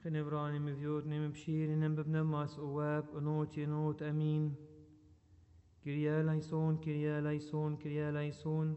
Genevrani me vjotni me pshiri në mbëbnë mas o web o noti not amin. Kyrie eleison, Kyrie eleison, Kyrie eleison.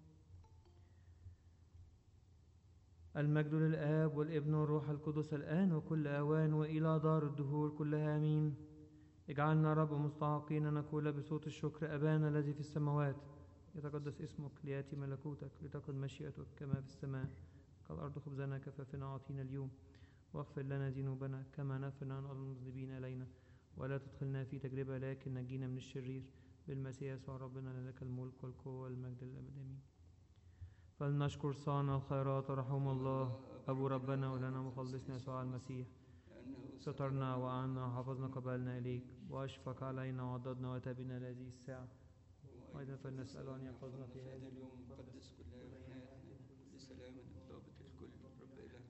المجد للآب والابن والروح القدس الآن وكل أوان وإلى دار الدهور كلها آمين. اجعلنا رب مستحقين نقول بصوت الشكر أبانا الذي في السماوات يتقدس اسمك ليأتي ملكوتك لتكن مشيئتك كما في السماء كالأرض خبزنا كفافنا أعطينا اليوم واغفر لنا ذنوبنا كما نغفر عن المذنبين إلينا ولا تدخلنا في تجربة لكن نجينا من الشرير بالمسيح يسوع ربنا لك الملك والقوة والمجد للأبد آمين. فلنشكر صانع الخيرات ورحم الله أبو ربنا ولنا مخلصنا يسوع المسيح سترنا وأعنا وحفظنا قبلنا إليك وأشفق علينا وعضدنا وتابنا هذه الساعة وأيضا فلنسأل أن يحفظنا في هذا اليوم المقدس كلها في حياتنا بسلام ضابط الكل رب إله.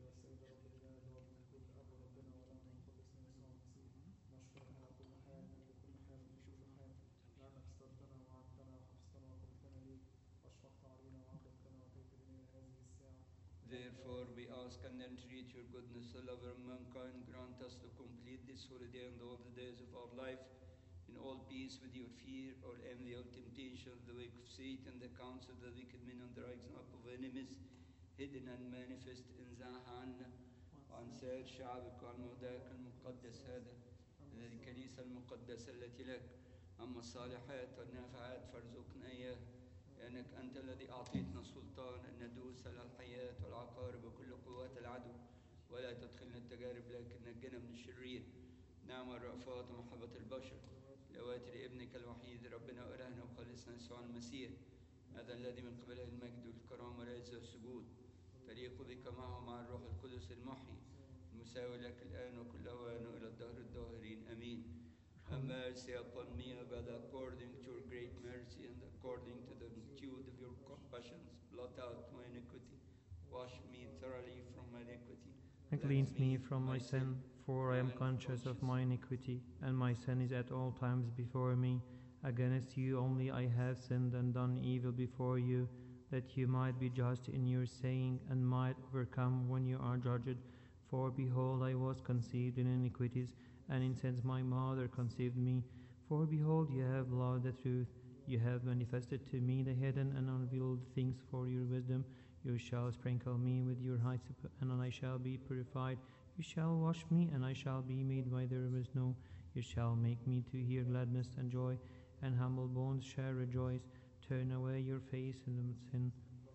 Therefore we ask and entreat your goodness, the lover of mankind, grant us to complete this holiday and all the days of our life in all peace with your fear or envy or temptation of the way of Satan, the counsel of the wicked men and the rising up of enemies, hidden and manifest in Zahanna, وعن سائر شعبك وعن موضعك المقدس هذا الكنيسة المقدسة التي لك. أما الصالحات والنافعات فارزقنا إياه لأنك أنت الذي أعطيتنا السلطان أن ندوس على الحياة والعقارب وكل قوات العدو ولا تدخلنا التجارب لكن نجنا من الشرير. نعم الرأفات ومحبة البشر لواتر ابنك الوحيد ربنا وإلهنا وخالصنا يسوع المسيح هذا الذي من قبله المجد والكرامة والعزة والسجود تليق بك معه مع الروح القدس المحيي المساوي لك الآن وكل أوان وإلى الدهر الداهرين آمين. Have mercy upon me, O God, according to your great mercy and according to the multitude of your compassions. Blot out my iniquity. Wash me thoroughly from my iniquity. And cleanse me from my sin, for I am conscious of my iniquity, and my sin is at all times before me. Against you only I have sinned and done evil before you, that you might be just in your saying, and might overcome when you are judged. For behold, I was conceived in iniquities, and in sins my mother conceived me. For behold, you have loved the truth. You have manifested to me the hidden and unveiled things for your wisdom. You shall sprinkle me with your hyssop, and I shall be purified. You shall wash me, and I shall be made white there was no. You shall make me to hear gladness and joy, and humble bones shall rejoice. Turn away your face from sin.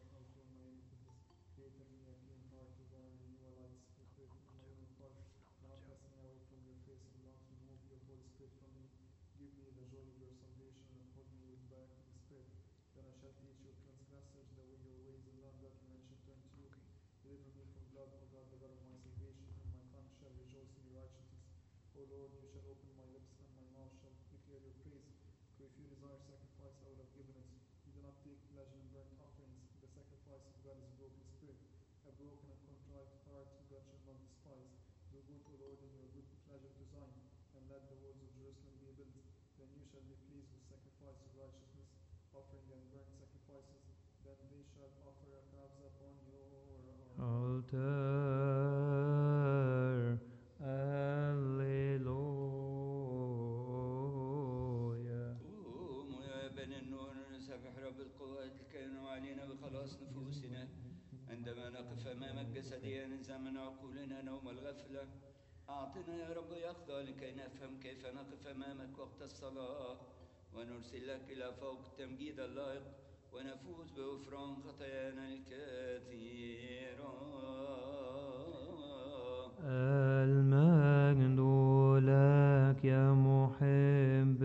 Altar, Alleluia. قوموا يا بني النور نسبح رب القوات الكائن علينا بخلاص نفوسنا عندما نقف أمامك جسديا نزمن عقولنا نوم الغفلة. أعطنا يا رب يخضع لكي نفهم كيف نقف أمامك وقت الصلاة ونرسل لك إلى فوق التمجيد اللائق ونفوز بغفران خطايانا الكثيرة. المجد لك يا محب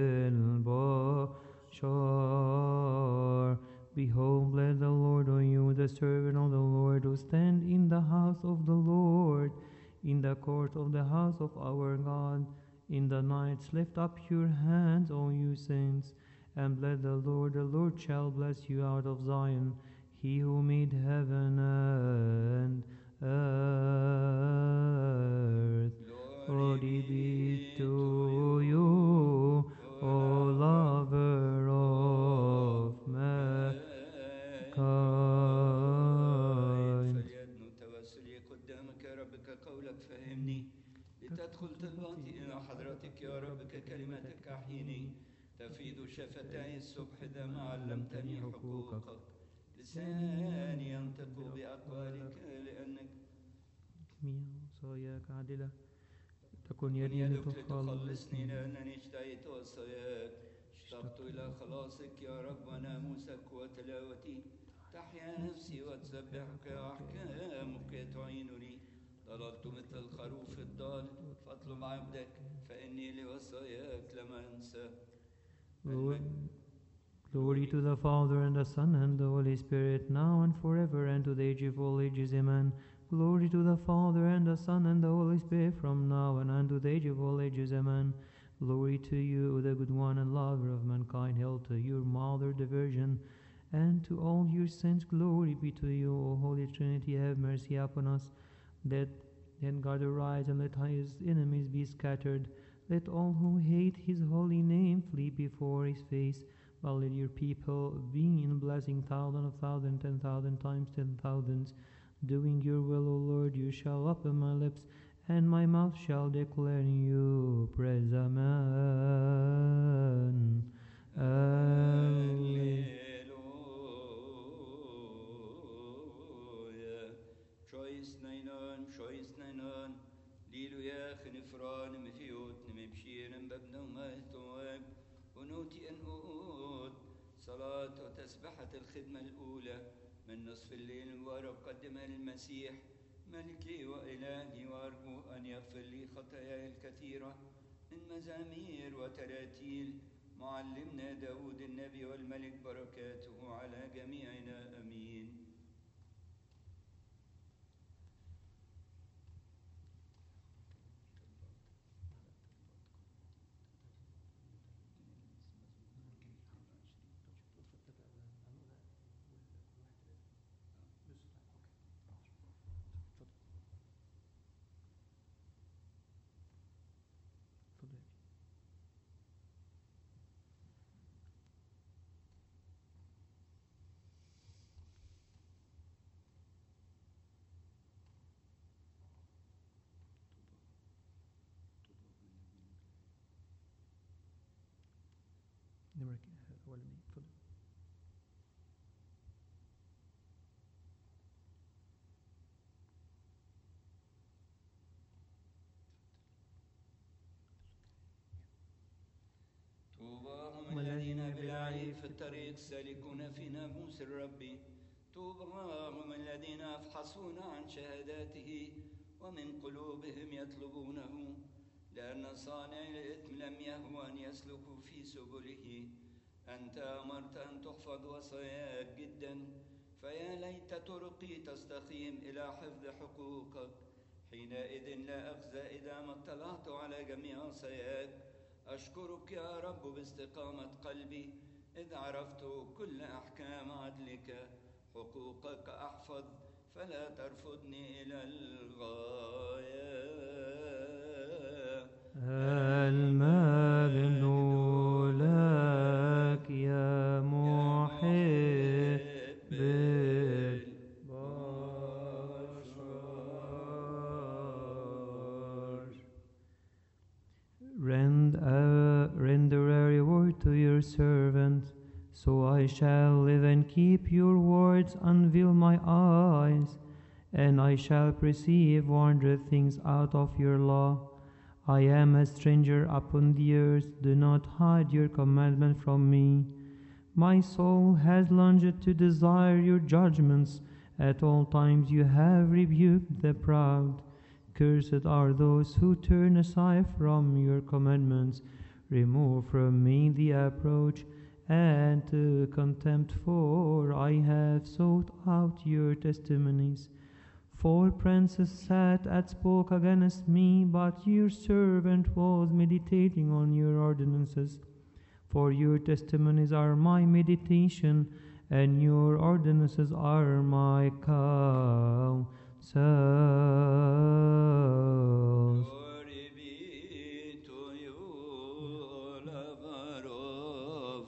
البشر. Behold, bless the Lord, O you, the servant of the Lord, who stand in the house of the Lord, in the court of the house of our God. In the nights lift up your hands, O you saints, and bless the Lord. The Lord shall bless you out of Zion, he who made heaven and earth. Glory be to you, O lover of mankind. فليدنو توسلي قدامك يا رب كقول قولك فهمني لتدخل طلباتي إلى حضرتك يا رب ككلمتك أحيني تفيض شفتي الصبح إذا ما علمتني حقوقك لساني ينطق بأقوالك لأنك جميع وصاياك عادلة تكن يدك يدي لتخلصني لأنني اشتهيت وصاياك اشتقت إلى خلاصك يا رب وناموسك وتلاوتي تحيا نفسي وتسبحك أحكامك تعينني ضللت مثل الخروف الضال فاطلب عبدك فإني لوصاياك لم أنسى Glory to the Father, and the Son, and the Holy Spirit, now and forever, and to the age of all ages. Amen. Glory to the Father, and the Son, and the Holy Spirit, from now and unto the age of all ages. Amen. Glory to you, the good one and lover of mankind. Hail to your Mother, the Virgin, and to all your saints. Glory be to you, O Holy Trinity. Have mercy upon us. Let God arise, and let his enemies be scattered. Let all who hate his holy name flee before his face. But let your people be in blessing 1,000, 10,000 times 10,000s. Doing your will, O Lord, you shall open my lips, and my mouth shall declare you praise. Amen. Alleluia. Choice nainon, Liluya خنفران مفيوت نمبشير ببنا ومهتوك ونوتي أنقود صلاة وتسبحة الخدمة الأولى من نصف الليل المبارك قدمها للمسيح ملكي وإلهي وأرجو أن يغفر لي خطاياي الكثيرة من مزامير وتراتيل معلمنا داود النبي والملك بركاته على جميعنا أمين. طوباهم الذين بالعيب في الطريق سالكون في ناموس الرب طوباهم الذين يفحصون عن شهاداته ومن قلوبهم يطلبونه لأن صانع الإثم لم يهو أن يسلكوا في سبله أنت أمرت أن تحفظ وصاياك جدا فيا ليت طرقي تستقيم إلى حفظ حقوقك حينئذ لا أخزى إذا ما اطلعت على جميع وصاياك أشكرك يا رب باستقامة قلبي إذ عرفت كل أحكام عدلك حقوقك أحفظ فلا ترفضني إلى الغاية. المجد لك يا محب Render a reward to your servant, so I shall live and keep your words. Unveil my eyes, and I shall perceive wondrous things out of your law. I am a stranger upon the earth. Do not hide your commandment from me. My soul has longed to desire your judgments. At all times you have rebuked the proud. Cursed are those who turn aside from your commandments. Remove from me the approach and contempt, for I have sought out your testimonies. For princes sat and spoke against me, but your servant was meditating on your ordinances. For your testimonies are my meditation, and your ordinances are my counsel. Glory be to you, lover of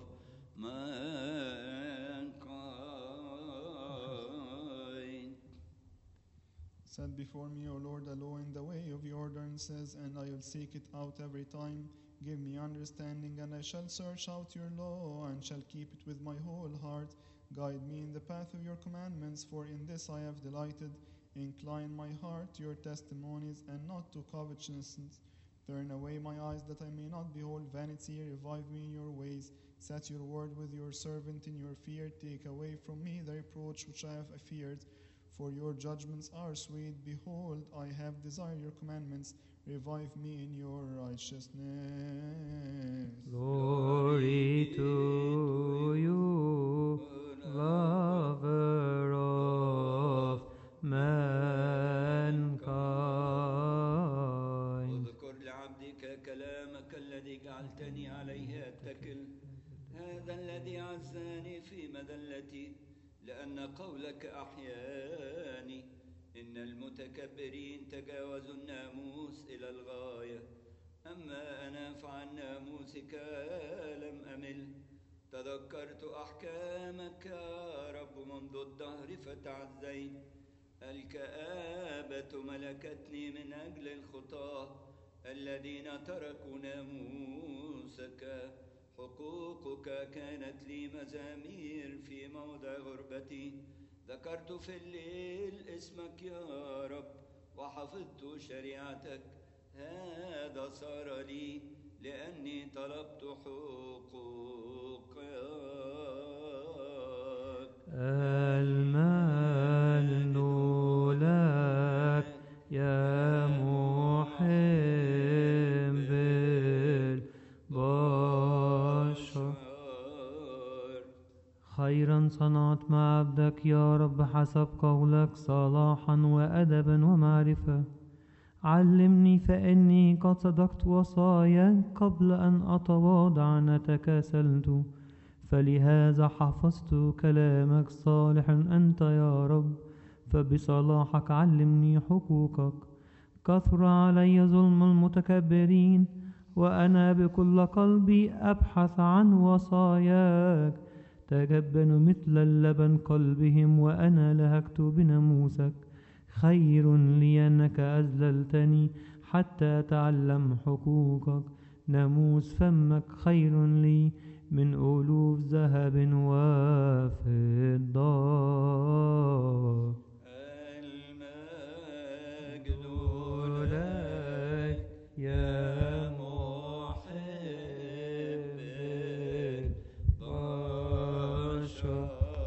mankind. Set before me, O Lord, a law in the way of your ordinances, and I will seek it out every time. Give me understanding, and I shall search out your law, and shall keep it with my whole heart. Guide me in the path of your commandments, for in this I have delighted. Incline my heart to your testimonies, and not to covetousness. Turn away my eyes, that I may not behold vanity. Revive me in your ways. Set your word with your servant in your fear. Take away from me the reproach which I have feared. For your judgments are sweet. Behold, I have desired your commandments. Revive me in your righteousness. Glory to you, lover of mankind. اذكر لعبدك كلامك الذي جعلتني عليه أتكل. هذا الذي عزاني في مذلتي، لأن قولك أحياني. إن المتكبرين تجاوزوا الناموس إلى الغاية، أما أنا فعن ناموسك لم أمل. تذكرت أحكامك يا رب منذ الدهر فتعزيت. الكآبة ملكتني من أجل الخطاة الذين تركوا ناموسك. حقوقك كانت لي مزامير في موضع غربتي. ذكرت في الليل اسمك يا رب، وحفظت شريعتك. هذا صار لي لأني طلبت حقوقك. المجد لك يا محب البشر. خيرا صنعت مع عبدك يا رب، حسب قولك صلاحا وأدبا ومعرفة. علمني فإني قد صدقت وصاياك، قبل أن أتواضع نتكاسلت. فلهذا حفظت كلامك. صالح أنت يا رب، فبصلاحك علمني حقوقك. كثر علي ظلم المتكبرين، وأنا بكل قلبي أبحث عن وصاياك. تجبنوا مثل اللبن قلبهم، وأنا لهجت بناموسك. خير لي أنك أذللتني حتى أتعلم حقوقك. ناموس فمك خير لي من ألوف ذهب وفضة. المجد لك يا محب البشر.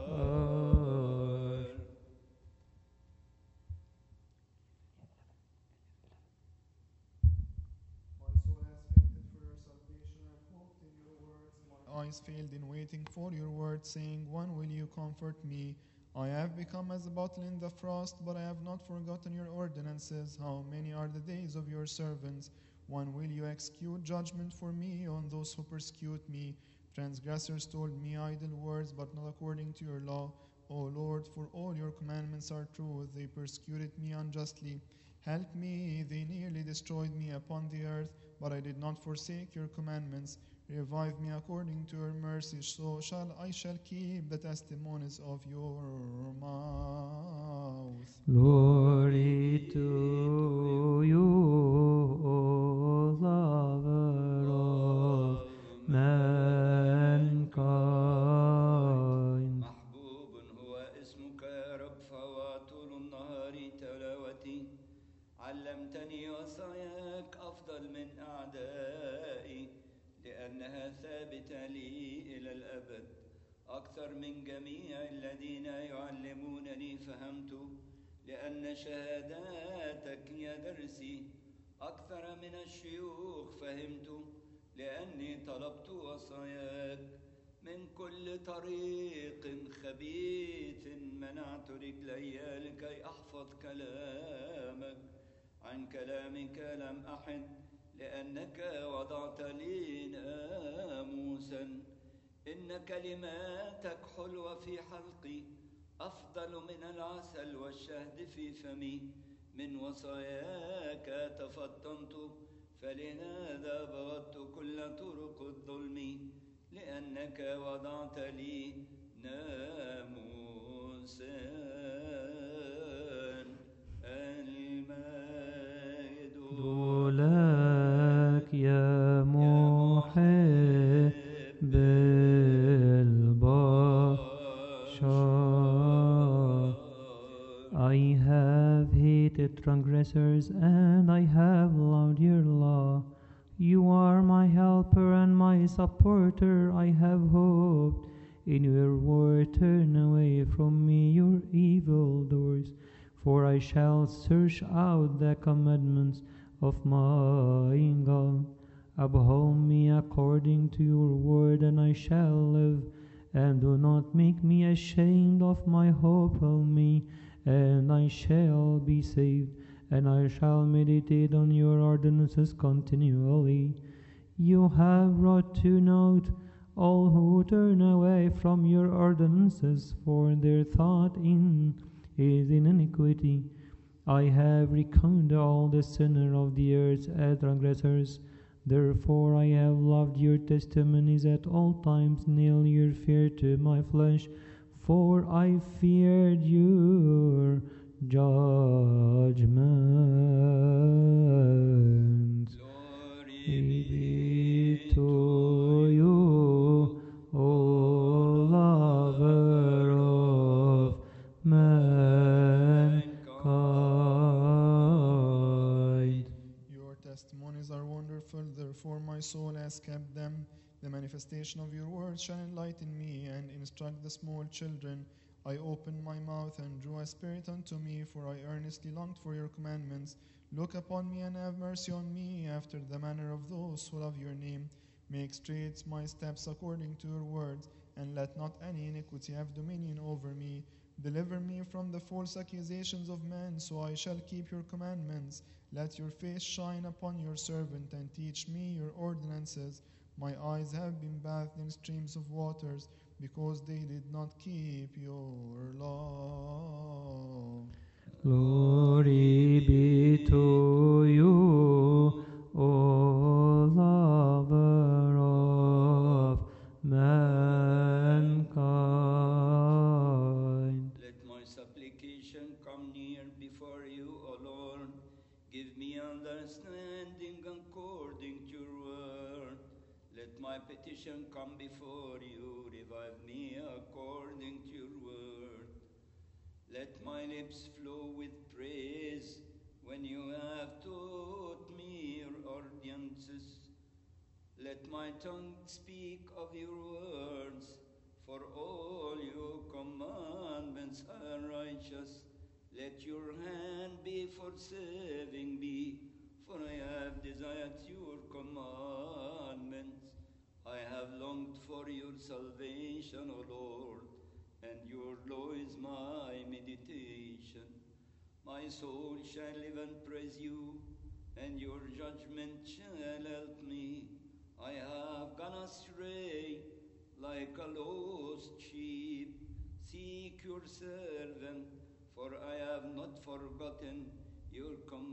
Eyes failed in waiting for your word, saying, when will you comfort me? I have become as a bottle in the frost, but I have not forgotten your ordinances. How many are the days of your servants? When will you execute judgment for me on those who persecute me? Transgressors told me idle words, but not according to your law. O Lord, for all your commandments are true. They persecuted me unjustly. Help me, they nearly destroyed me upon the earth, but I did not forsake your commandments. Revive me according to your mercy, so I shall keep the testimonies of your mouth. Glory to you, O lover of mankind. محبوب هو اسمك يا رب، فهو طول النهار تلاوتي. علمتني وصاياك أفضل من أعدائي، لأنها ثابتة لي إلى الأبد. أكثر من جميع الذين يعلمونني فهمت، لأن شهاداتك هي درسي. أكثر من الشيوخ فهمت، لأني طلبت وصاياك. من كل طريق خبيث منعت رجلي لكي أحفظ كلامك. عن كلامك لم أحد، لأنك وضعت لي ناموسا. إن كلماتك حلوة في حلقي، أفضل من العسل والشهد في فمي. من وصاياك تفطنت، فلهذا بغضت كل طرق الظلم. لأنك وضعت لي ناموسا. لك يا محب البشر. I have hated transgressors and I have loved your law. You are my helper and my supporter. I have hoped in your word. Turn away from me your evil doors, for I shall search out the commandments of my God. Uphold me according to your word, and I shall live. And do not make me ashamed of my hope. Help me, and I shall be saved, and I shall meditate on your ordinances continually. You have brought to naught all who turn away from your ordinances, for their thought is in iniquity. I have reckoned all the sinners of the earth as transgressors. Therefore I have loved your testimonies at all times. Nail your fear to my flesh, for I feared your judgment. Glory Be to you, O lover of mankind. Your testimonies are wonderful, therefore my soul has kept them. The manifestation of your words shall enlighten me and instruct the small children. I opened my mouth and drew a spirit unto me, for I earnestly longed for your commandments. Look upon me and have mercy on me, after the manner of those who love your name. Make straight my steps according to your words, and let not any iniquity have dominion over me. Deliver me from the false accusations of men, so I shall keep your commandments. Let your face shine upon your servant, and teach me your ordinances. My eyes have been bathed in streams of waters, because they did not keep your law. Glory be to you, O lover of mankind. Let my supplication come near before you, O Lord. Give me understanding according to your word. Let my petition come before you. Revive me according to your word. Let my lips flow with praise when you have taught me your ordinances. Let my tongue speak of your words, for all your commandments are righteous. Let your hand be for saving me, for I have desired your commandments. I have longed for your salvation, O Lord, and your law is my meditation. My soul shall live and praise you, and your judgment shall help me. I have gone astray like a lost sheep. Seek your servant, for I have not forgotten your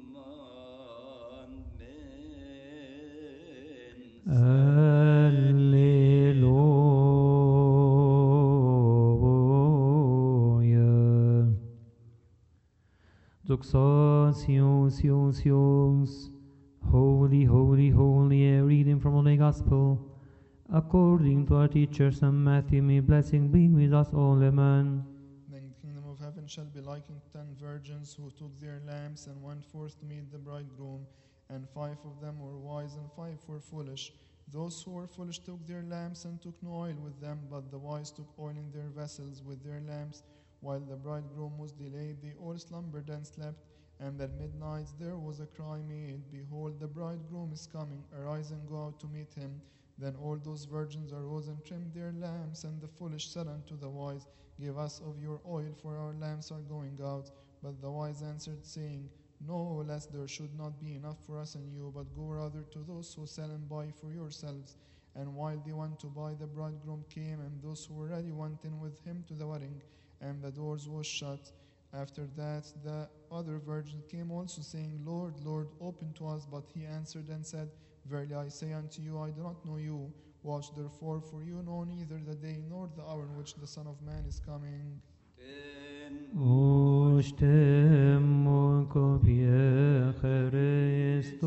commandments. Alleluia. Doxations. Holy, holy, holy, a reading from Holy Gospel. According to our teacher St. Matthew, may blessing be with us all, amen. Then the kingdom of heaven shall be likened to 10 virgins who took their lamps and went forth to meet the bridegroom. And 5 of them were wise and 5 were foolish. Those who were foolish took their lamps and took no oil with them, but the wise took oil in their vessels with their lamps. While the bridegroom was delayed, they all slumbered and slept. And at midnight there was a cry made, Behold, the bridegroom is coming, arise and go out to meet him. Then all those virgins arose and trimmed their lamps, and the foolish said unto the wise, Give us of your oil, for our lamps are going out. But the wise answered, saying, No, lest there should not be enough for us and you, but go rather to those who sell and buy for yourselves. And while they went to buy, the bridegroom came, and those who were ready went in with him to the wedding, and the doors was shut. After that, the other virgin came also, saying, Lord, Lord, open to us. But he answered and said, Verily I say unto you, I do not know you. Watch therefore, for you know neither the day nor the hour in which the Son of Man is coming. Oshtem kopie Christ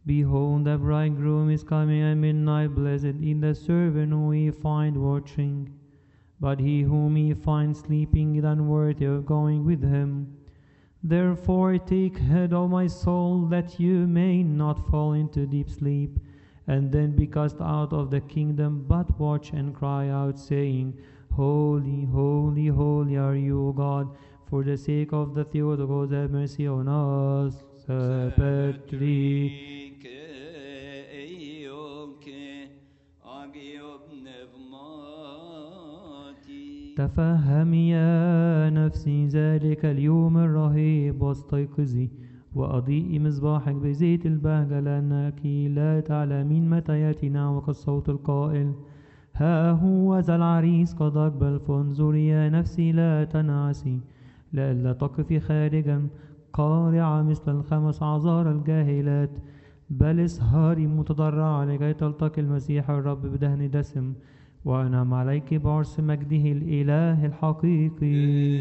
Behold, the bridegroom is coming at midnight. Blessed is the servant whom we find watching. But he whom he finds sleeping is unworthy of going with him. Therefore take heed, O my soul, that you may not fall into deep sleep, and then be cast out of the kingdom. But watch and cry out, saying, Holy, holy, holy are you, O God. For the sake of the Theotokos, have mercy on us. Petri. تفهمي يا نفسي ذلك اليوم الرهيب، واستيقظي وأضيئي مصباحك بزيت البهجة، لأنك لا تعلمين متى يأتي نحوك الصوت القائل ها هو ذا العريس قد أقبل. فانظري يا نفسي لا تنعسي، لئلا تقفي خارجا قارعة مثل الخمس أعذار الجاهلات، بل اسهري متضرعة لكي تلتقي المسيح الرب بدهن دسم، وأنعم عليك بعرس مجده الإله الحقيقي.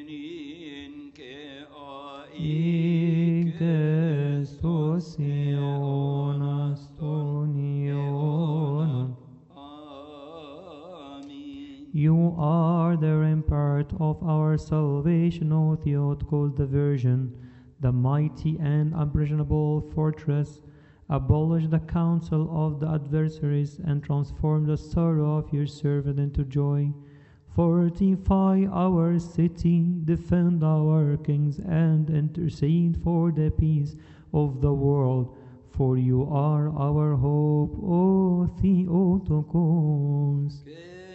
You are the rampart of our salvation, O Theotokos the Virgin, the mighty and unbreachable fortress. Abolish the counsel of the adversaries, and transform the sorrow of your servant into joy. Fortify our city, defend our kings, and intercede for the peace of the world. For you are our hope, O Theotokos.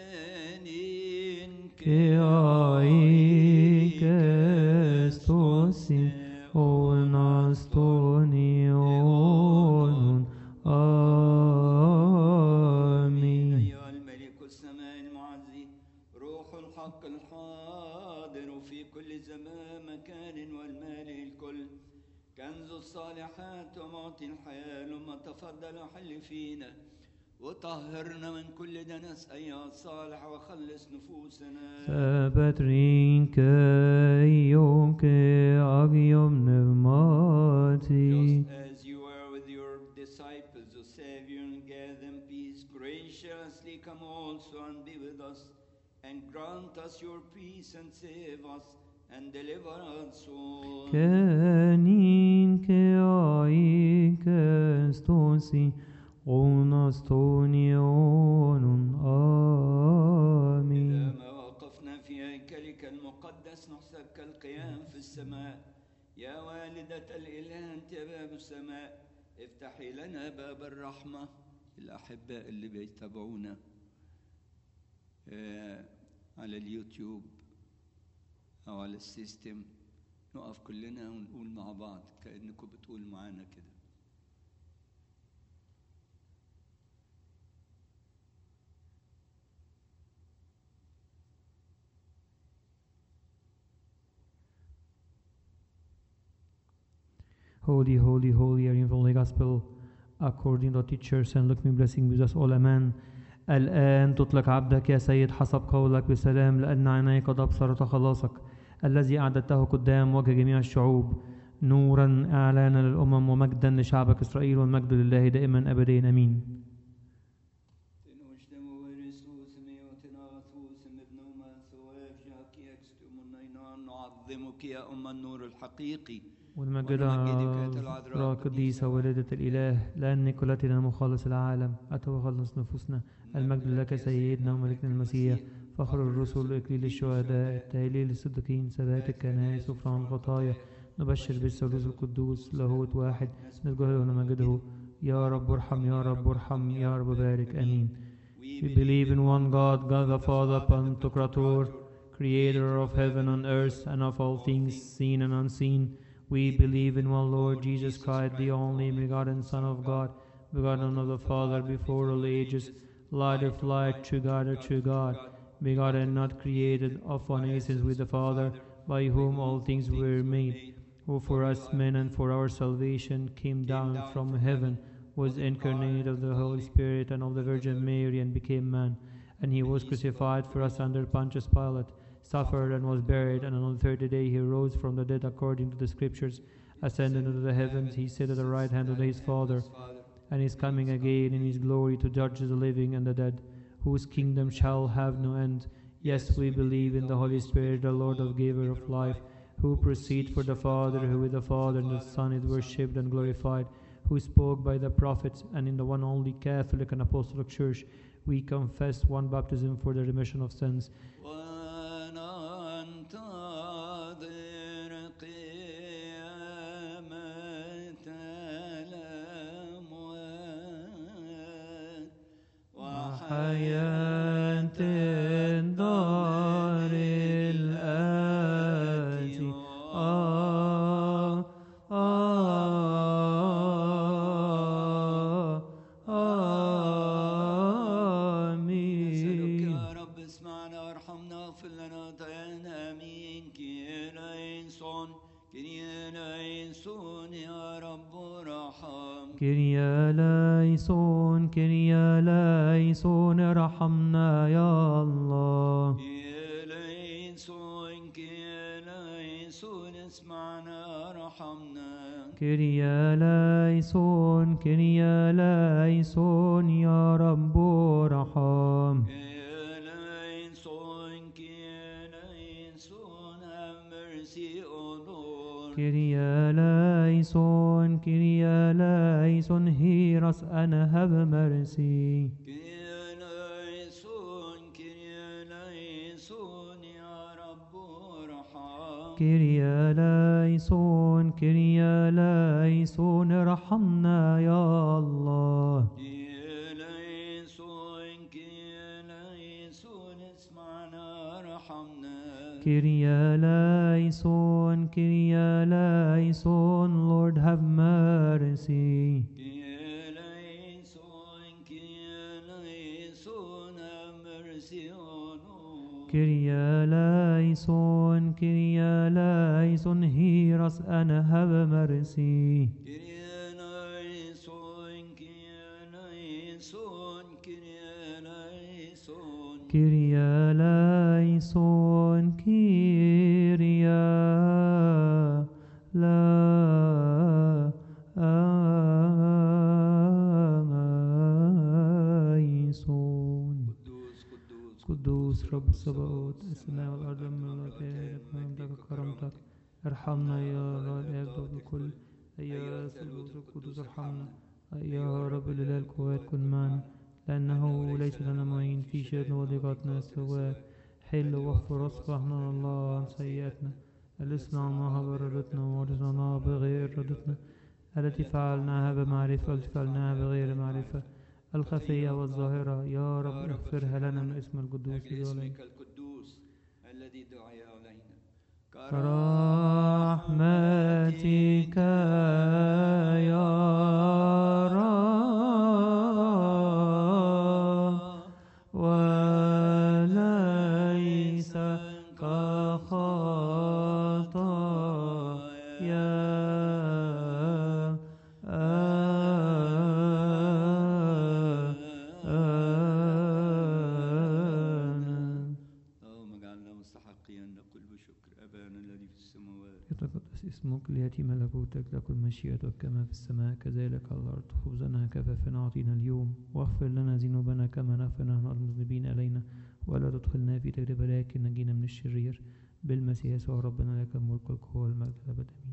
آمين. أيها الملك السماء المعزي، روح الحق الحاضر في كل زمان مكان والمال الكل، كنز الصالحات ومعطي الحياة، لما تفضل حل فينا وطهرنا من كل دنس أيها الصالح، وخلص نفوسنا. Sabbatrin kaion ke agiom pneumati. Just as you were with your disciples, O Savior, and gave them peace, graciously come also and be with us, and grant us your peace, and save us, and deliver us soon. Kenin ke ai ke stonsi. آمين. إذا ما وقفنا في هيكلك المقدس نحسب كالقيام في السماء. يا والدة الإله أنت باب السماء، افتحي لنا باب الرحمة. الأحباء اللي بيتابعونا على اليوتيوب أو على السيستم، نقف كلنا ونقول مع بعض كأنكم بتقول معانا كده. Holy, holy, holy are you in the Holy Gospel according to the teachers, and look me blessing with us all. Amen. الآن تطلق عبدك يا سيد حسب قولك بسلام، لأن عيني قد أبصرت خلاصك الذي أعددته قدام وجه جميع الشعوب، نورا إعلانا للأمم ومجدا لشعبك إسرائيل، والمجد لله دائما أبدين. آمين. نعظمك يا أم النور الحقيقي، والمجد على القديسة والدة الإله، لأنك ولدتنا مخلص العالم، أتى وخلص نفوسنا. المجد لك سيدنا وملكنا المسيح، فخر الرسل، إكليل الشهداء، التهليل للصديقين، ثبات الكنائس، غفران الخطايا. نبشر بالثالوث القدوس، لاهوت واحد، نسجد ونمجده. يا رب ارحم، يا رب ارحم، يا رب بارك. آمين. We believe in one God, God the Father, Pantocrator, Creator of heaven and earth, and of all things seen and unseen. We believe in one Lord Jesus Christ, the only begotten Son of God, begotten of the Father before all ages, light of light, true God, begotten, not created, of one essence with the Father, by whom all things were made, who for us men and for our salvation came down from heaven, was incarnate of the Holy Spirit and of the Virgin Mary, and became man. And he was crucified for us under Pontius Pilate, suffered and was buried, and on the third day he rose from the dead according to the Scriptures, ascended into the heavens, he sat at the right hand of his Father, and is coming again in his glory to judge the living and the dead, whose kingdom shall have no end. Yes, we believe in the Holy Spirit, the Lord of giver of life, who proceeds for the Father, who with the Father and the Son is worshipped and glorified, who spoke by the prophets, and in the one only Catholic and Apostolic Church we confess one baptism for the remission of sins. حياة الدار الآتي آمين. نسألك يا رب اسمعنا وارحمنا واغفر لنا خطايانا. آمين. كي ليسون يا رب ارحم. كريا ليسون ارحمنا يا الله. كي ليسون اسمعنا ارحمنا. كريا ليسون يا رب ارحم. كي ليسون have mercy, O Lord. كريا ليسون hear us and have mercy. كي ليسون يا رب ارحم. كريا ليسون ارحمنا يا الله. كي ليسون اسمعنا ارحمنا. كريا ليسون Lord have mercy. كي ليسون have mercy, O Lord. كريا ليسون hear us and have mercy. كريا ليسون كريا ليسون. قدوس رب السباوت السماء والأرض من مملكة كرمتك. ارحمنا يا الله الآب بكل أيها الثالوث القدوس ارحمنا. أيها رب الإله القوات كن معنا، لأنه ليس لنا معين في شأن وضيقتنا سواء. حل واغفر واصفحنا الله عن سيئاتنا، ألسنا عنها بردتنا وارزقنا بغير ردتنا، التي فعلناها بمعرفة والتي فعلناها بغير معرفة، الخفية والظاهرة. يا رب اغفرها لنا من اسم القدوس اسمك القدوس الذي دعي علينا. كرحمتك يا رب، وليس كخطايا يتقدس اسمك، ليأتي ملكوتك، لكن مشيئتك كما في السماء كذلك على الأرض. خبزنا كفافنا أعطينا اليوم، واغفر لنا ذنوبنا كما نغفر نحن المذنبين إلينا، ولا تدخلنا في تجربة لكن نجينا من الشرير، بالمسيح يسوع ربنا، لك الملك والقوة والمجد الأبد آمين.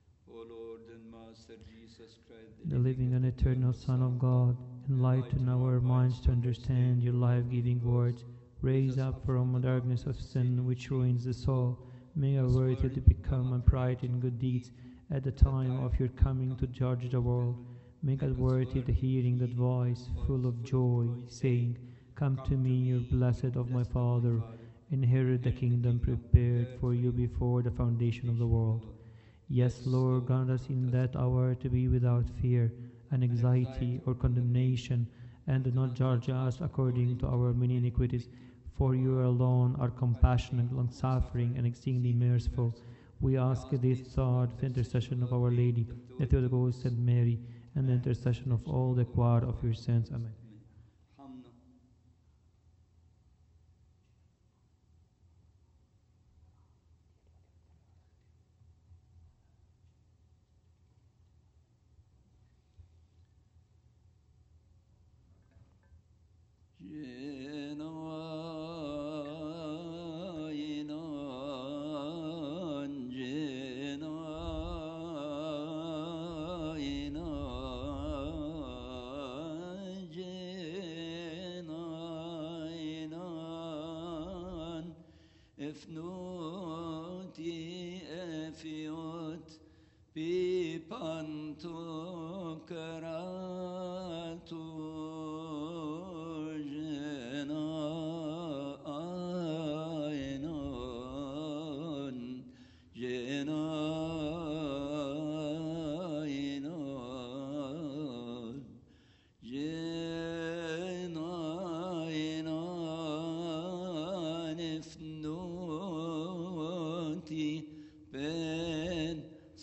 The living and eternal Son of God, enlighten our minds to understand your life-giving words. Raise up from the darkness of sin which ruins the soul. Make us worthy to become upright in good deeds at the time of your coming to judge the world. Make us worthy to hearing that voice full of joy, saying, Come to me, you blessed of my Father, inherit the kingdom prepared for you before the foundation of the world. Yes, Lord, grant us in that hour to be without fear and anxiety or condemnation, and do not judge us according to our many iniquities, for you alone are compassionate, long-suffering, and exceedingly merciful. We ask this thought, the intercession of Our Lady, the Theotokos and Mary, and the intercession of all the choir of your saints. Amen. Efnoti efiot pipanto karato jena ainon jena ainon jena ainon efnoti ben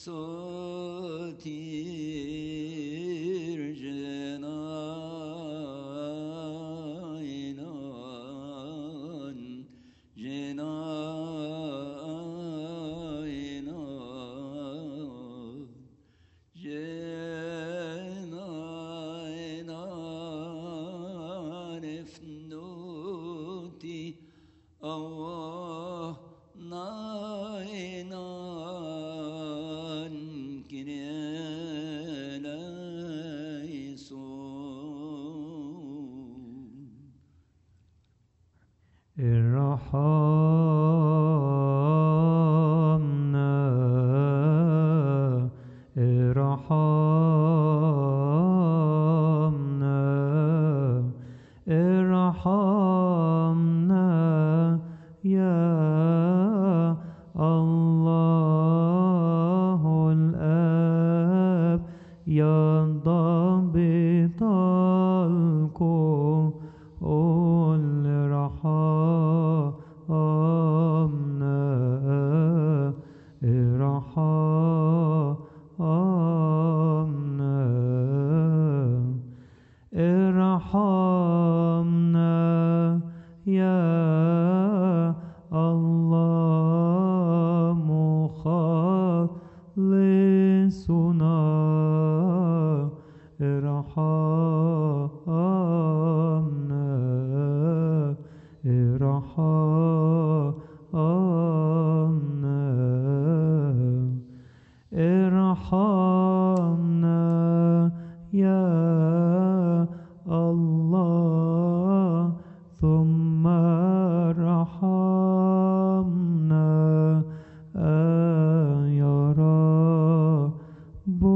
sotir jena ainon jena ainon jena ainon efnoti Allah nainan kinelaisun ارحمنا ارحمنا ارحمنا يا الله الآب يا ضابط الكل ارحمنا ارحمنا ارحمنا يا الله مخلصنا ارحمنا ارحمنا ارحمنا يا الله ثم ارحمنا يا رب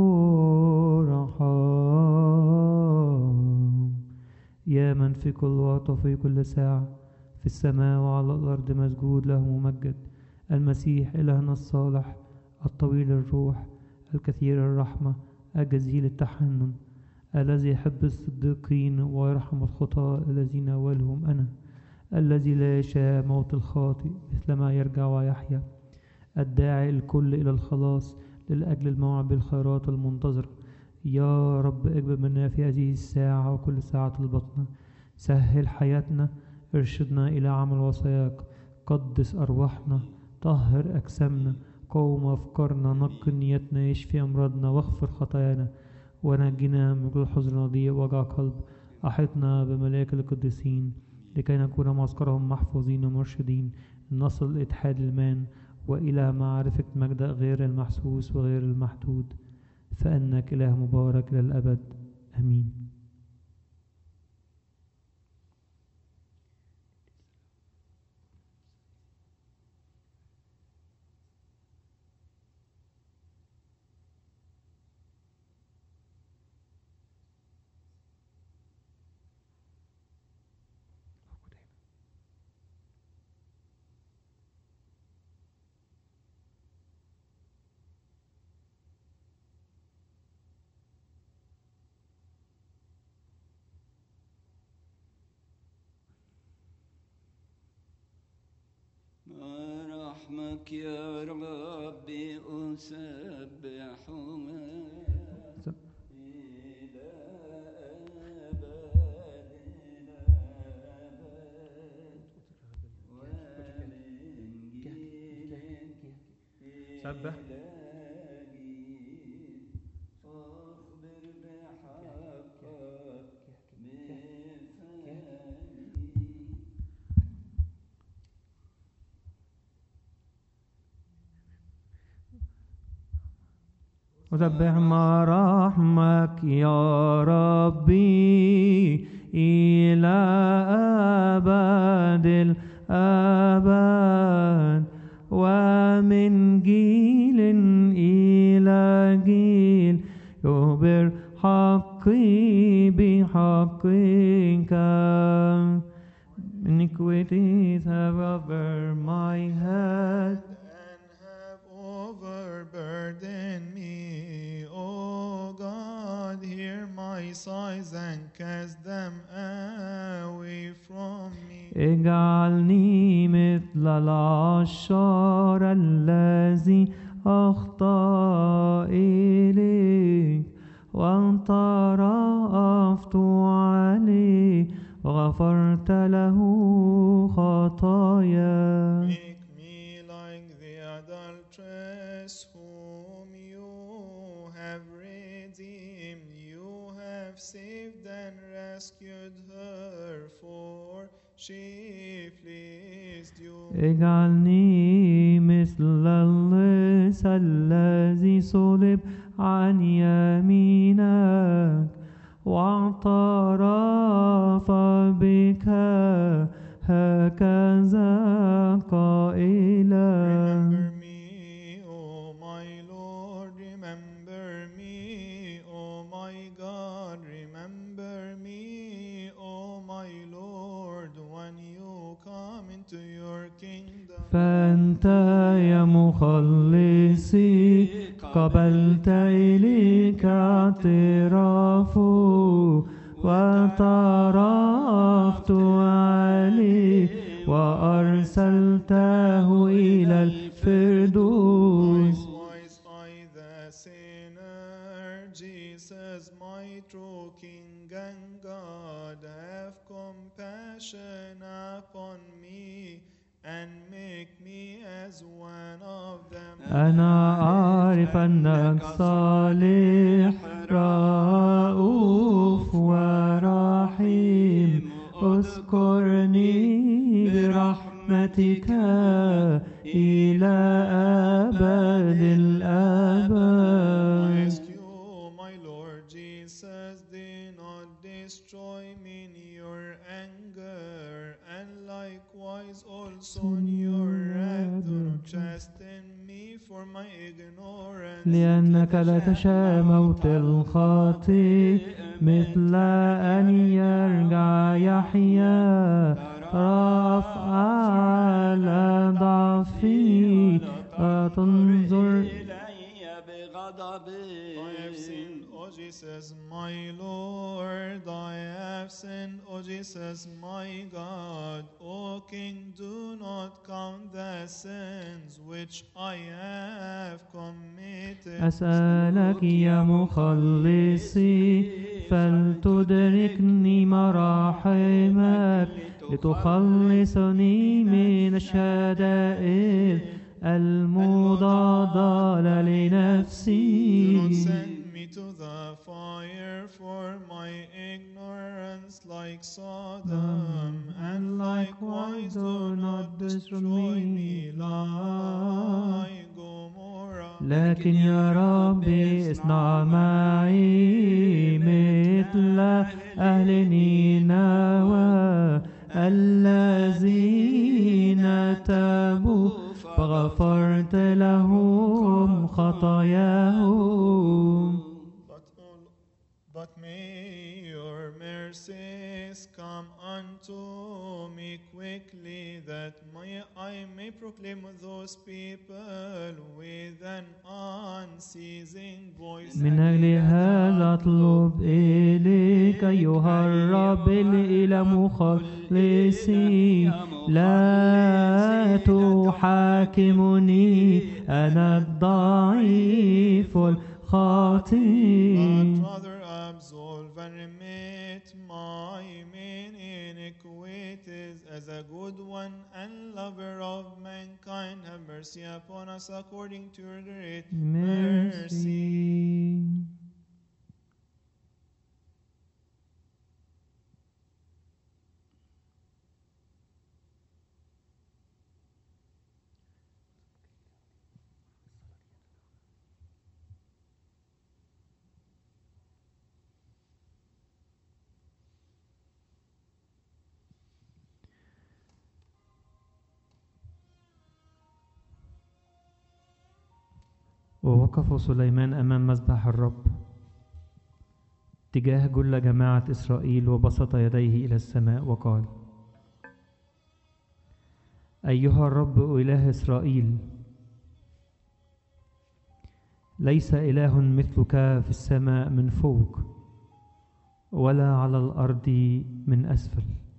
ارحم يا من في كل وقت وفي كل ساعة في السماء وعلى الأرض مسجود له ممجد المسيح إلهنا الصالح الطويل الروح الكثير الرحمة الجزيل التحنن الذي يحب الصديقين ويرحم الخطاة الذين أولهم أنا الذي لا يشاء موت الخاطئ مثلما يرجع ويحيا الداعي الكل إلى الخلاص لأجل الموعد بالخيرات المنتظرة يا رب اقبل منا في هذه الساعة وكل ساعة البطنة سهل حياتنا ارشدنا إلى عمل وصاياك قدس أرواحنا طهر أجسامنا قوم أفكارنا نقي نيتنا يشفي أمراضنا واغفر خطايانا ونجنا من كل حزن ضيق وجع قلب أحطنا بملائكة القديسين لكي نكون معسكرهم محفوظين ومرشدين نصل إتحاد المان وإلى معرفة مجدك غير المحسوس وغير المحدود فإنك إله مبارك إلى الأبد آمين. رحمك يا ربي أسبحك إلى أبد سبح وسبح مراحمك يا ربي إلى أبد الآباد جيل إلى جيل يخبر حقي بحقك. Iniquities have over my head, and have overburdened me. O God, hear my sighs and cast them away from me. اجعلني مثل العشار الذي أخطأ إليك وأنت رأفت عليه وغفرت له خطايا. Make me like the adulteress whom you have redeemed. You have saved and rescued her, for she pleased you. اجعلني مثل اللص الذي صلب عن يمينك واعترف بك هكذا قائلا. Remember me, O my Lord, remember me, O my God, remember me, O my Lord, when you come into your kingdom. فأنت يا مخلصي قبلت إليك اعتراف واعترفت عليه وأرسلته إلى الفردوس. Likewise I the sinner, Jesus my true King and God, have compassion upon me and make me as one of them. أنا أعرف أنك صالح رؤوف ورحيم، اذكرني برحمتك إلى أبد I الآباد. ask you, my Lord Jesus, do not destroy me in your anger, and likewise also in your wrath do not chasten me for my ignorance. لأنك لا تشاء موت الخاطئ مثل أن يرجع يحيا، رفع على ضعفي لا تنظر. I have sinned, O Jesus, my Lord, I have sinned, O Jesus, my God. O King, do not count the sins which I have committed. أسألك يا مخلصي فلتدركني مراحمك لتخلصني من الشدائد المضادة Do not لنفسي. send me to the fire for my ignorance like Sodom, and likewise do not destroy me like Gomorrah. لكن يا ربي اصنع معي مثل أهل نينوى الذين تابوا فغفرت لهم خطاياهم. But may your mercies come unto me quickly, that I may proclaim those people with an unceasing voice. من أجل هذا أطلب إليك أيها الرب الإله مخلصي، لا تحاكمني أنا الضعيف الخاطئ. But rather absolve and remit my mean iniquities. As a good one and lover of mankind, have mercy upon us according to your great mercy. ووقف سليمان أمام مذبح الرب تجاه جل جماعة إسرائيل، وبسط يديه إلى السماء وقال: أيها الرب إله إسرائيل، ليس إله مثلك في السماء من فوق، ولا على الأرض من أسفل،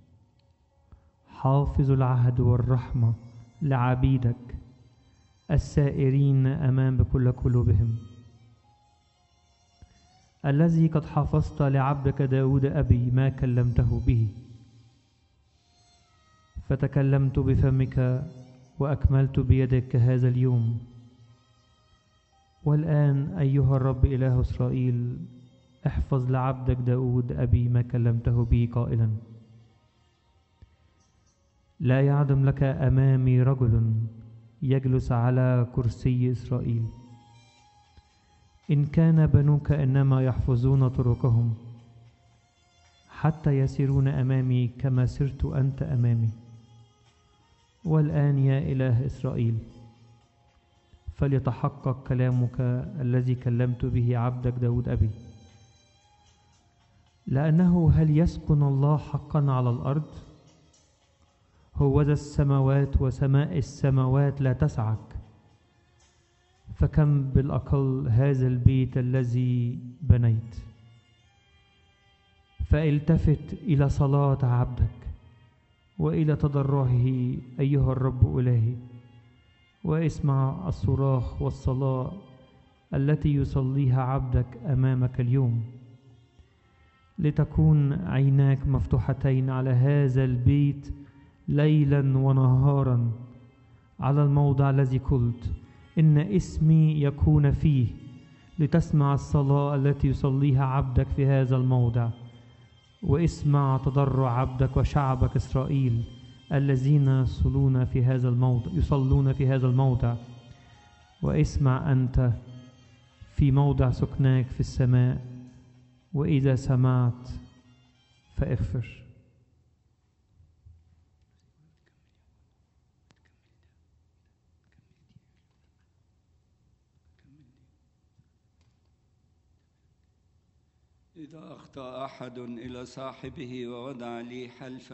حافظ العهد والرحمة لعبيدك السائرين أمام بكل قلوبهم، الذي قد حفظت لعبدك داود أبي ما كلمته به، فتكلمت بفمك وأكملت بيدك هذا اليوم. والآن أيها الرب إله إسرائيل، احفظ لعبدك داود أبي ما كلمته به قائلا: لا يعدم لك أمامي رجل يجلس على كرسي إسرائيل، إن كان بنوك إنما يحفظون طرقهم حتى يسيرون أمامي كما سرت أنت أمامي. والآن يا إله إسرائيل، فليتحقق كلامك الذي كلمت به عبدك داود أبي، لأنه هل يسكن الله حقا على الأرض؟ هوذا السماوات وسماء السماوات لا تسعك، فكم بالأقل هذا البيت الذي بنيت. فالتفت إلى صلاة عبدك وإلى تضرعه أيها الرب إلهي، واسمع الصراخ والصلاة التي يصليها عبدك أمامك اليوم، لتكون عيناك مفتوحتين على هذا البيت ليلا ونهارا، على الموضع الذي قلت إن اسمي يكون فيه، لتسمع الصلاة التي يصليها عبدك في هذا الموضع، واسمع تضرع عبدك وشعبك إسرائيل الذين يصلون في هذا الموضع، واسمع أنت في موضع سكناك في السماء، وإذا سمعت فاغفر. إذا أخطأ أحد إلى صاحبه ووضع لي حلفا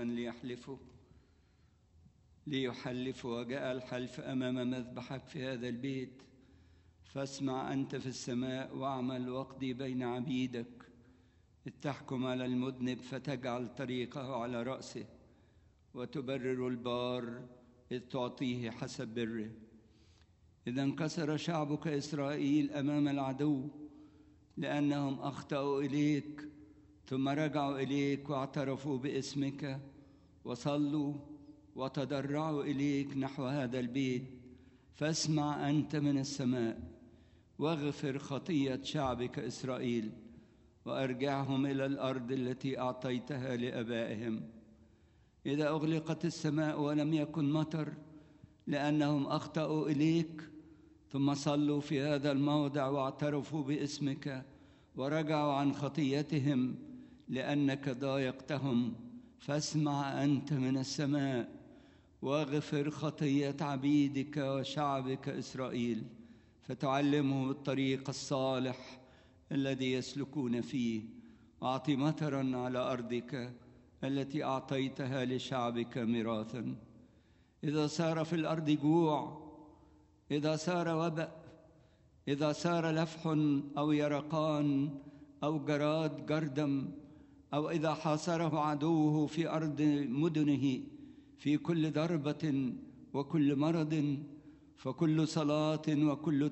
ليحلف وجاء الحلف أمام مذبحك في هذا البيت، فاسمع أنت في السماء واعمل واقضي بين عبيدك، إذ تحكم على المذنب فتجعل طريقه على رأسه، وتبرر البار إذ تعطيه حسب بره. إذا انكسر شعبك إسرائيل أمام العدو لأنهم أخطأوا إليك، ثم رجعوا إليك واعترفوا باسمك وصلوا وتضرعوا إليك نحو هذا البيت، فاسمع أنت من السماء واغفر خطية شعبك إسرائيل، وأرجعهم إلى الأرض التي أعطيتها لآبائهم. إذا أغلقت السماء ولم يكن مطر لأنهم أخطأوا إليك، ثم صلوا في هذا الموضع واعترفوا باسمك ورجعوا عن خطيتهم لأنك ضايقتهم، فاسمع أنت من السماء واغفر خطية عبيدك وشعبك إسرائيل، فتعلمهم الطريق الصالح الذي يسلكون فيه، وأعط مطرا على أرضك التي أعطيتها لشعبك ميراثا. إذا صار في الأرض جوع، إذا صار وباء، إذا صار لفح أو يرقان أو جراد جردم، أو إذا حاصره عدوه في أرض مدنه في كل ضربة وكل مرض، فكل صلاة وكل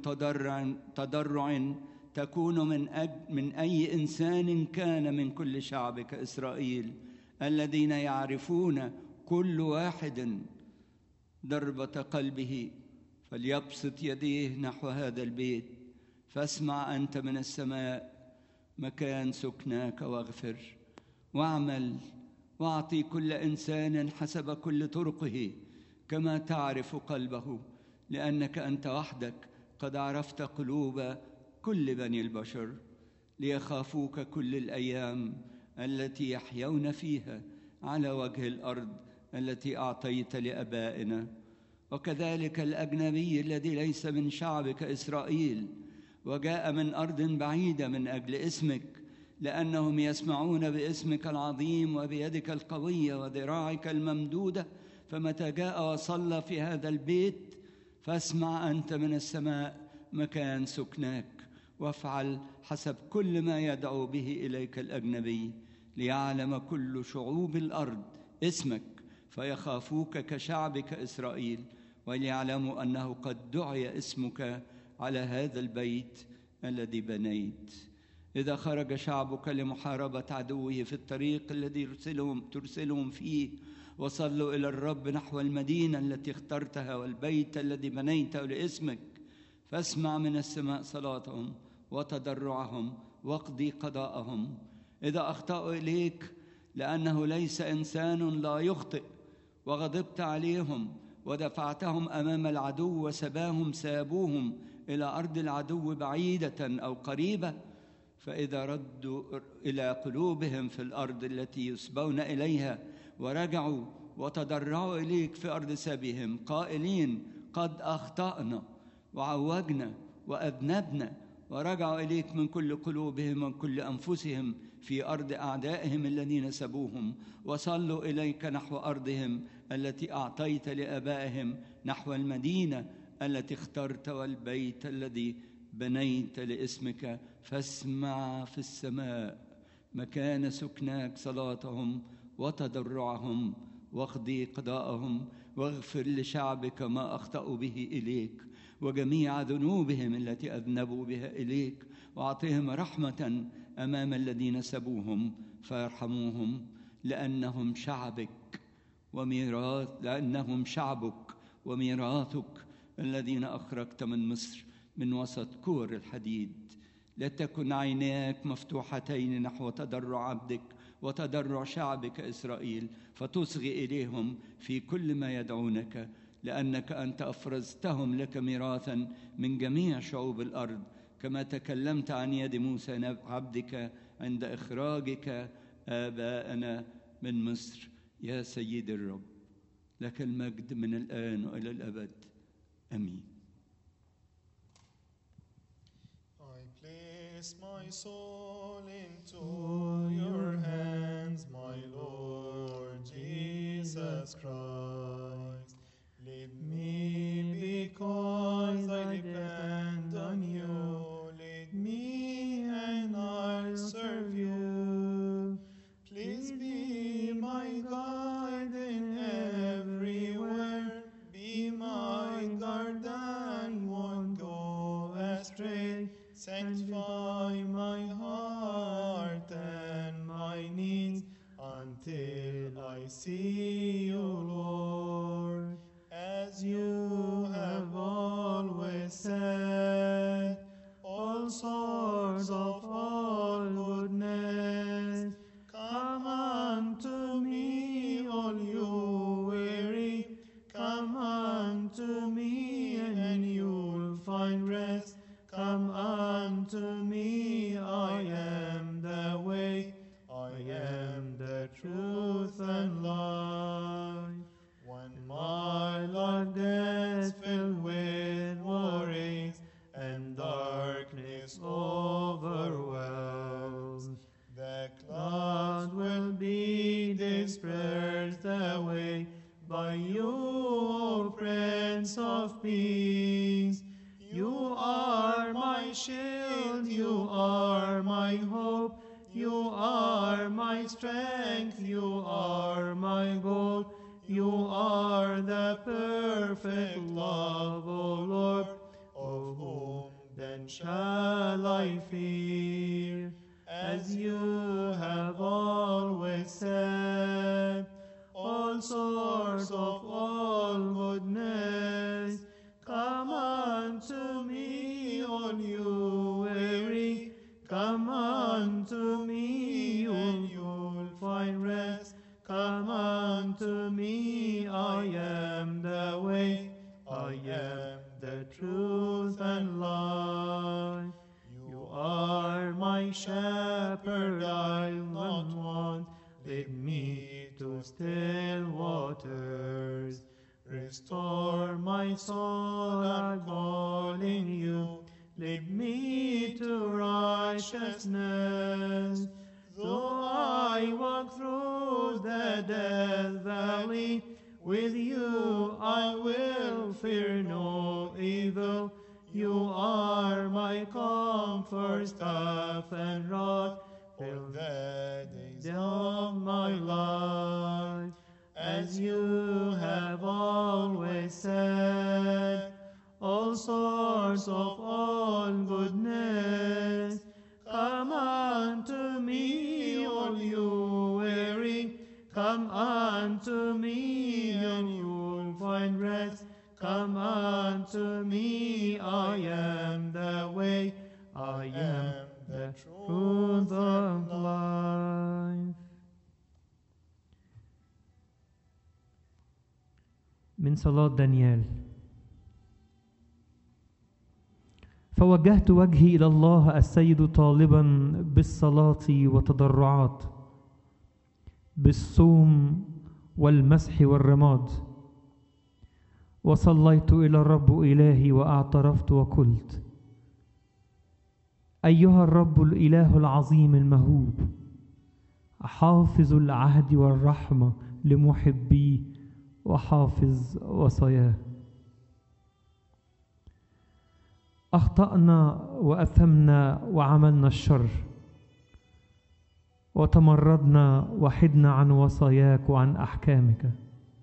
تضرع تكون من أي إنسان كان من كل شعبك إسرائيل الذين يعرفون كل واحد ضربة قلبه، فليبسط يديه نحو هذا البيت، فاسمع أنت من السماء مكان سكناك واغفر، واعمل واعطي كل إنسان حسب كل طرقه كما تعرف قلبه، لأنك أنت وحدك قد عرفت قلوب كل بني البشر، ليخافوك كل الأيام التي يحيون فيها على وجه الأرض التي أعطيت لآبائنا. وكذلك الأجنبي الذي ليس من شعبك إسرائيل وجاء من أرض بعيدة من أجل اسمك، لأنهم يسمعون باسمك العظيم وبيدك القوية وذراعك الممدودة. فمتى جاء وصلى في هذا البيت فاسمع أنت من السماء مكان سكناك، وافعل حسب كل ما يدعو به إليك الأجنبي، ليعلم كل شعوب الأرض اسمك فيخافوك كشعبك إسرائيل، وليعلموا أنه قد دعي اسمك على هذا البيت الذي بنيت. إذا خرج شعبك لمحاربة عدوه في الطريق الذي ترسلهم فيه، وصلوا إلى الرب نحو المدينة التي اخترتها والبيت الذي بنيته لاسمك، فاسمع من السماء صلاتهم وتضرعهم واقضي قضاءهم. إذا أخطأوا إليك، لأنه ليس إنسان لا يخطئ، وغضبت عليهم ودفعتهم أمام العدو وسباهم سابوهم إلى أرض العدو بعيدة أو قريبة، فإذا ردوا إلى قلوبهم في الأرض التي يسبون إليها ورجعوا وتضرعوا إليك في أرض سبيهم قائلين قد أخطأنا وعوجنا وأذنبنا، ورجعوا إليك من كل قلوبهم ومن كل أنفسهم في أرض أعدائهم الذين سبوهم، وصلوا إليك نحو أرضهم التي أعطيت لآبائهم، نحو المدينة التي اخترت والبيت الذي بنيت لاسمك، فاسمع في السماء مكان سكناك صلاتهم وتضرعهم، واقضي قضاءهم، واغفر لشعبك ما أخطأوا به إليك وجميع ذنوبهم التي أذنبوا بها إليك، وأعطهم رحمة أمام الذين سبوهم فيرحموهم، لأنهم شعبك وميراثك الذين أخرجت من مصر من وسط كور الحديد. لتكن عيناك مفتوحتين نحو تضرع عبدك وتضرع شعبك إسرائيل، فتصغي إليهم في كل ما يدعونك، لأنك أنت أفرزتهم لك ميراثا من جميع شعوب الأرض، كما تكلمت عن يد موسى عبدك عند إخراجك آباءنا من مصر. يا سيد الرب، لك المجد من الآن وإلى الأبد، آمين. I place my soul into your hands, my Lord Jesus Christ. Lead me because I depend on you. Lead me and I'll serve you. Please be my guide in everywhere. Be my guard and won't go astray. Sanctify my heart and my needs until I see you, Lord. As you have always said, all sorts of all goodness, come unto me, all you weary, come unto me and you'll find rest. Come unto me, I am the way, I am the truth and life. When my life gets filled with worries and darkness overwhelms, the cloud will be dispersed away by you, O Prince of Peace. You are my shield, you are my hope, you are my strength, you are my goal, you are the perfect love, O Lord. Of whom then shall I fear? As you have always said, all sorts of all goodness, come unto me, all you weary, come unto me, and you'll find rest. Come unto me, I am the way, I am the truth and life. You are my shepherd, I'll not want. Lead me to still waters. Restore my soul, I'm calling you. Lead me death valley. With you I will fear no evil. You are my comfort, staff and rod. All the days Of my life, as you have always said, all sorts of all goodness, come unto me, all you weary, come unto me, and you'll find rest. Come unto me, I am the way, I am the truth of life. من صلاة دانيال. فوجهت وجهي إلى الله السيد طالبا بالصلاة وتضرعات، بالصوم والمسح والرماد، وصليت إلى الرب إلهي واعترفت وقلت: أيها الرب الإله العظيم المهوب، حافظ العهد والرحمة لمحبيه وحافظ وصاياه. أخطأنا وأثمنا وعملنا الشر، وتمردنا وحدنا عن وصاياك وعن أحكامك،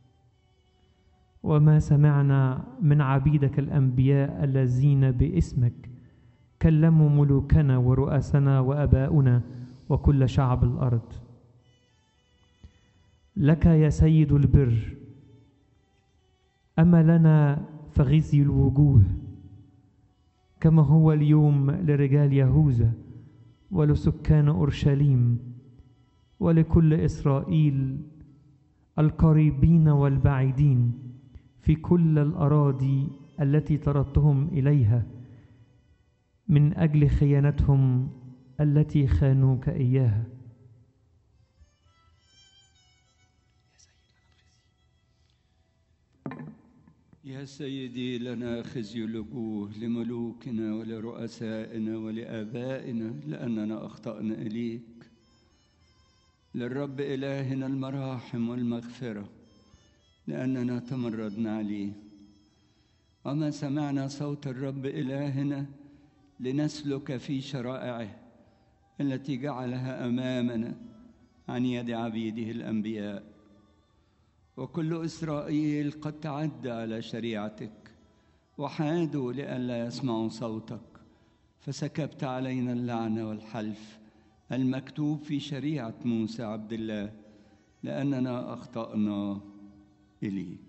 وما سمعنا من عبيدك الأنبياء الذين باسمك كلموا ملوكنا ورؤسنا وأباؤنا وكل شعب الأرض. لك يا سيد البر، أما لنا فغزي الوجوه، كما هو اليوم لرجال يهوذا ولسكان أورشليم ولكل إسرائيل القريبين والبعيدين في كل الأراضي التي طردتهم إليها من أجل خيانتهم التي خانوك إياها. يا سيدي، لنا خزي الوجوه لملوكنا ولرؤسائنا ولآبائنا لأننا أخطأنا إليك. للرب إلهنا المراحم والمغفرة لأننا تمردنا عليه. وما سمعنا صوت الرب إلهنا لنسلك في شرائعه التي جعلها أمامنا عن يد عبيده الأنبياء. وكل إسرائيل قد تعدى على شريعتك وحادوا لئلا يسمعوا صوتك، فسكبت علينا اللعنة والحلف المكتوب في شريعة موسى عبد الله لأننا أخطأنا إليك.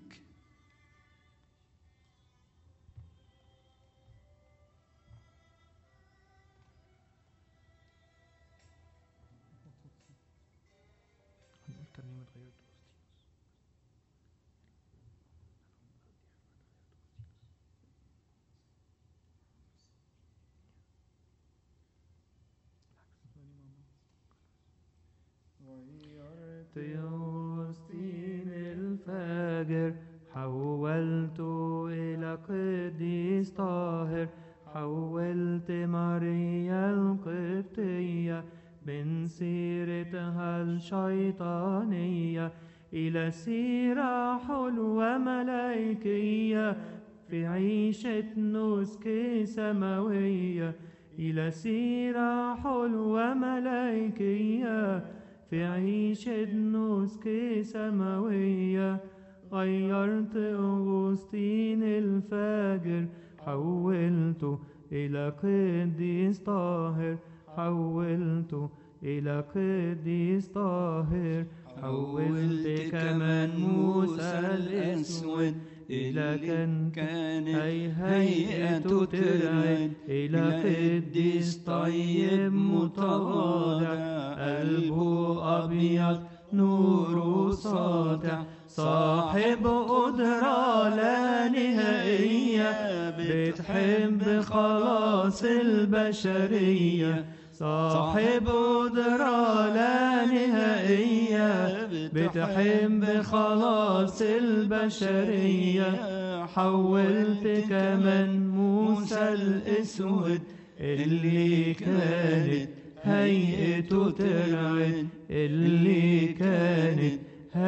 يوستين الفجر حولت إلى قديس طاهر، حولت ماريا القبطية من سيرتها الشيطانية إلى سيرة حلوة ملائكية في عيشة نسك سماوية، إلى سيرة حلوة ملائكية في عيشة نسك سماوية. غيرت أغسطين الفجر حولته إلى قديس طاهر، حولته إلى قديس طاهر. حولت كمان موسى الأسود إلى كان هيئة ترعد، إلى قديس طيب متواضع قلبه أبيض نوره ساطع، صاحب قدرة لا نهائية بتحب خلاص البشرية، صاحب قدرة لا نهائية بتحب خلاص البشرية. حولت كمان موسى الأسود اللي كانت هيئته ترعد، اللي كانت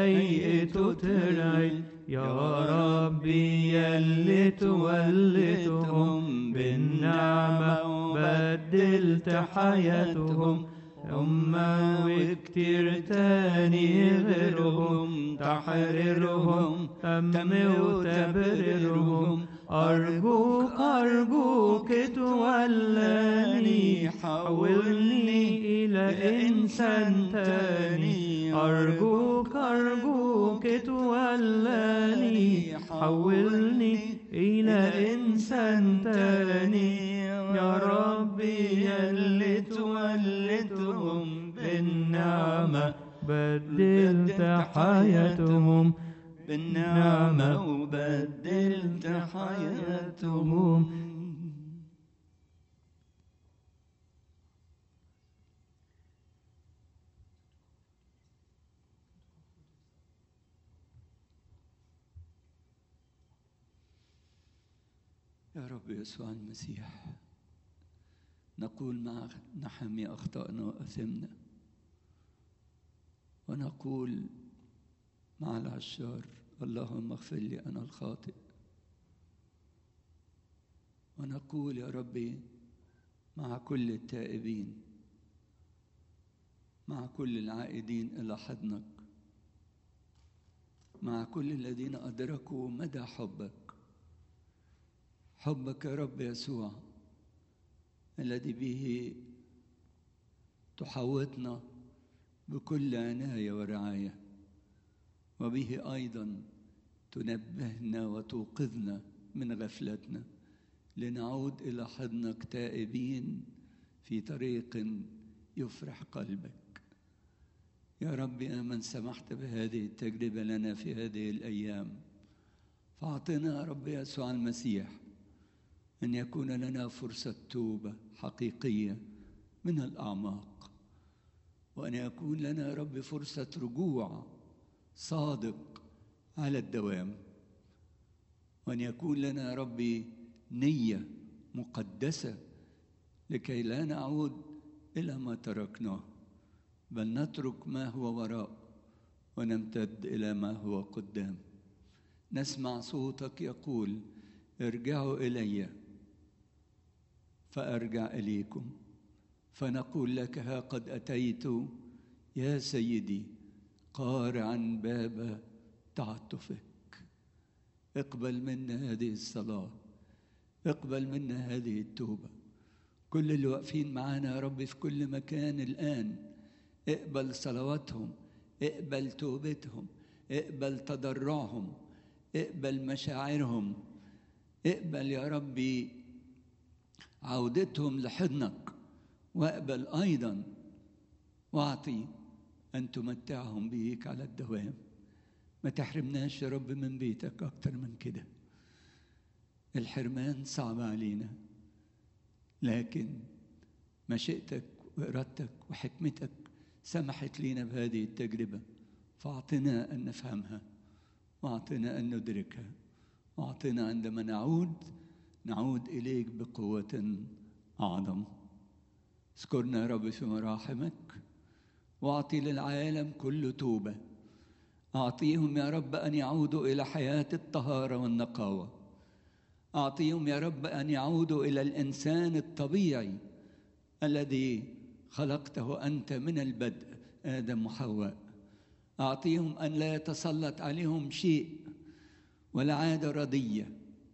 وترعي يا ربي يلي تولدهم بالنعمة وبدلت حياتهم هما وكتير تاني غيرهم تحررهم تم وتبررهم أرجوك أرجوك تولاني حولني إلى إنسان تاني أرجوك أرجوك تولاني حولني إلى إنسان تاني يا ربي يلي تولدهم بالنعمة بدلت حياتهم بالنعمة وبدلت حياتهم. يا رب يسوع المسيح، نقول مع نحمي أخطأنا وأثمنا، ونقول مع العشار اللهم اغفر لي أنا الخاطئ، ونقول يا ربي مع كل التائبين، مع كل العائدين إلى حضنك، مع كل الذين أدركوا مدى حبك يا رب يسوع الذي به تحوطنا بكل عناية ورعاية، وبه أيضا تنبهنا وتوقظنا من غفلتنا لنعود إلى حضنك تائبين في طريق يفرح قلبك. يا رب يا من سمحت بهذه التجربة لنا في هذه الأيام، فأعطنا يا رب يسوع المسيح أن يكون لنا فرصة توبة حقيقية من الأعماق، وأن يكون لنا يا رب فرصة رجوع صادق على الدوام، وأن يكون لنا يا رب نية مقدسة لكي لا نعود إلى ما تركناه، بل نترك ما هو وراء ونمتد إلى ما هو قدام. نسمع صوتك يقول ارجعوا إلي فأرجع إليكم، فنقول لك ها قد أتيت يا سيدي قارعا باب تعطفك. اقبل منا هذه الصلاة، اقبل منا هذه التوبة. كل اللي واقفين معانا يا رب في كل مكان الآن، اقبل صلواتهم، اقبل توبتهم، اقبل تضرعهم، اقبل مشاعرهم، اقبل يا ربي عودتهم لحضنك، واقبل أيضا واعطي أن تمتعهم بيك على الدوام. ما تحرمناش يا رب من بيتك أكتر من كده. الحرمان صعب علينا، لكن مشيئتك وإرادتك وحكمتك سمحت لنا بهذه التجربة، فأعطنا أن نفهمها، وأعطنا أن ندركها، وأعطنا عندما نعود إليك بقوة أعظم. اذكرنا يا رب في مراحمك، واعطي للعالم كل توبة. أعطيهم يا رب أن يعودوا إلى حياة الطهارة والنقاوة. أعطيهم يا رب أن يعودوا إلى الإنسان الطبيعي الذي خلقته أنت من البدء، آدم وحواء. أعطيهم أن لا يتسلط عليهم شيء ولا عادة ردية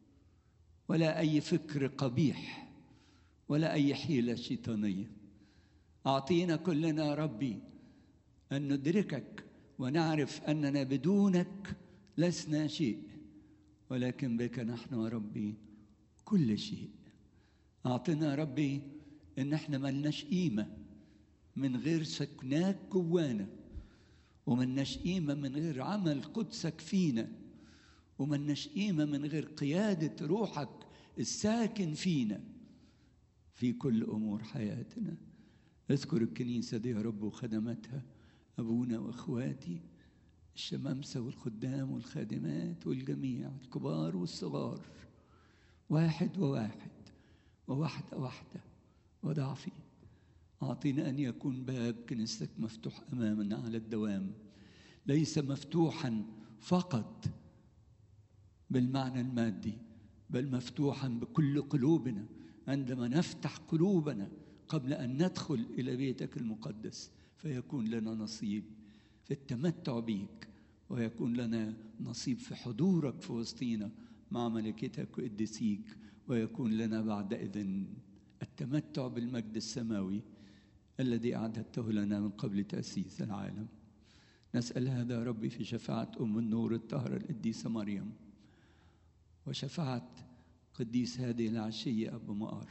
ولا أي فكر قبيح ولا أي حيلة شيطانية. أعطينا كلنا يا ربي أن ندركك ونعرف أننا بدونك لسنا شيء، ولكن بك نحن يا ربي كل شيء. أعطنا يا ربي إن احنا ملناش قيمة من غير سكناك جوانا، وملناش قيمة من غير عمل قدسك فينا، وملناش قيمة من غير قيادة روحك الساكن فينا في كل أمور حياتنا. اذكر الكنيسة دي يا رب وخدمتها، أبونا وأخواتي الشمامسة والخدام والخادمات والجميع الكبار والصغار، واحد وواحد وواحدة واحدة وضعفي. أعطينا أن يكون باب كنيستك مفتوح أمامنا على الدوام، ليس مفتوحا فقط بالمعنى المادي، بل مفتوحا بكل قلوبنا عندما نفتح قلوبنا قبل أن ندخل إلى بيتك المقدس، فيكون لنا نصيب في التمتع بيك، ويكون لنا نصيب في حضورك في وسطينا مع ملائكتك وقديسيك، ويكون لنا بعدئذ التمتع بالمجد السماوي الذي أعددته لنا من قبل تأسيس العالم. نسأل هذا يا ربي في شفاعة أم النور الطاهرة القديسة مريم، وشفاعة قديس هذه العشية أبو مقار،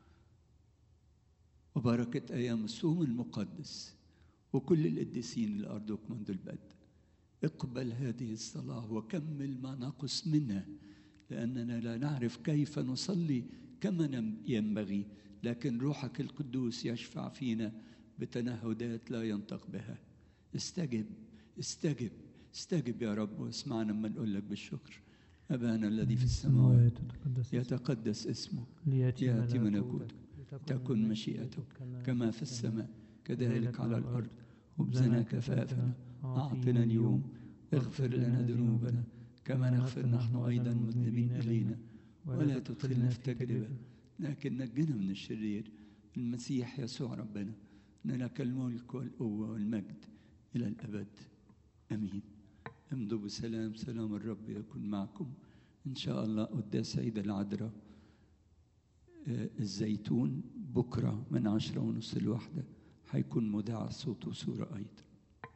وبركة أيام الصوم المقدس وكل القديسين اللي أرضوك منذ البدء. اقبل هذه الصلاة وكمل ما نقص منها، لأننا لا نعرف كيف نصلي كما ينبغي، لكن روحك القدوس يشفع فينا بتنهدات لا ينطق بها. استجب استجب استجب يا رب، واسمعنا لما نقول لك بالشكر. أبانا الذي في السماوات يتقدس اسمك، ليأتي ملكوتك، تكن مشيئتك كما في السماء كذلك على الأرض. خبزنا كفافنا أعطنا اليوم، اغفر لنا ذنوبنا كما نغفر نحن أيضا مذنبين إلينا، ولا تدخلنا في تجربة لكن نجنا من الشرير. المسيح يسوع ربنا، لك الملك والقوة والمجد إلى الأبد، أمين. امضوا بسلام، سلام الرب يكون معكم. إن شاء الله قداس عيد العذراء الزيتون بكرة من 10:30 ل1 هيكون مذاع صوت وصورة أيضا.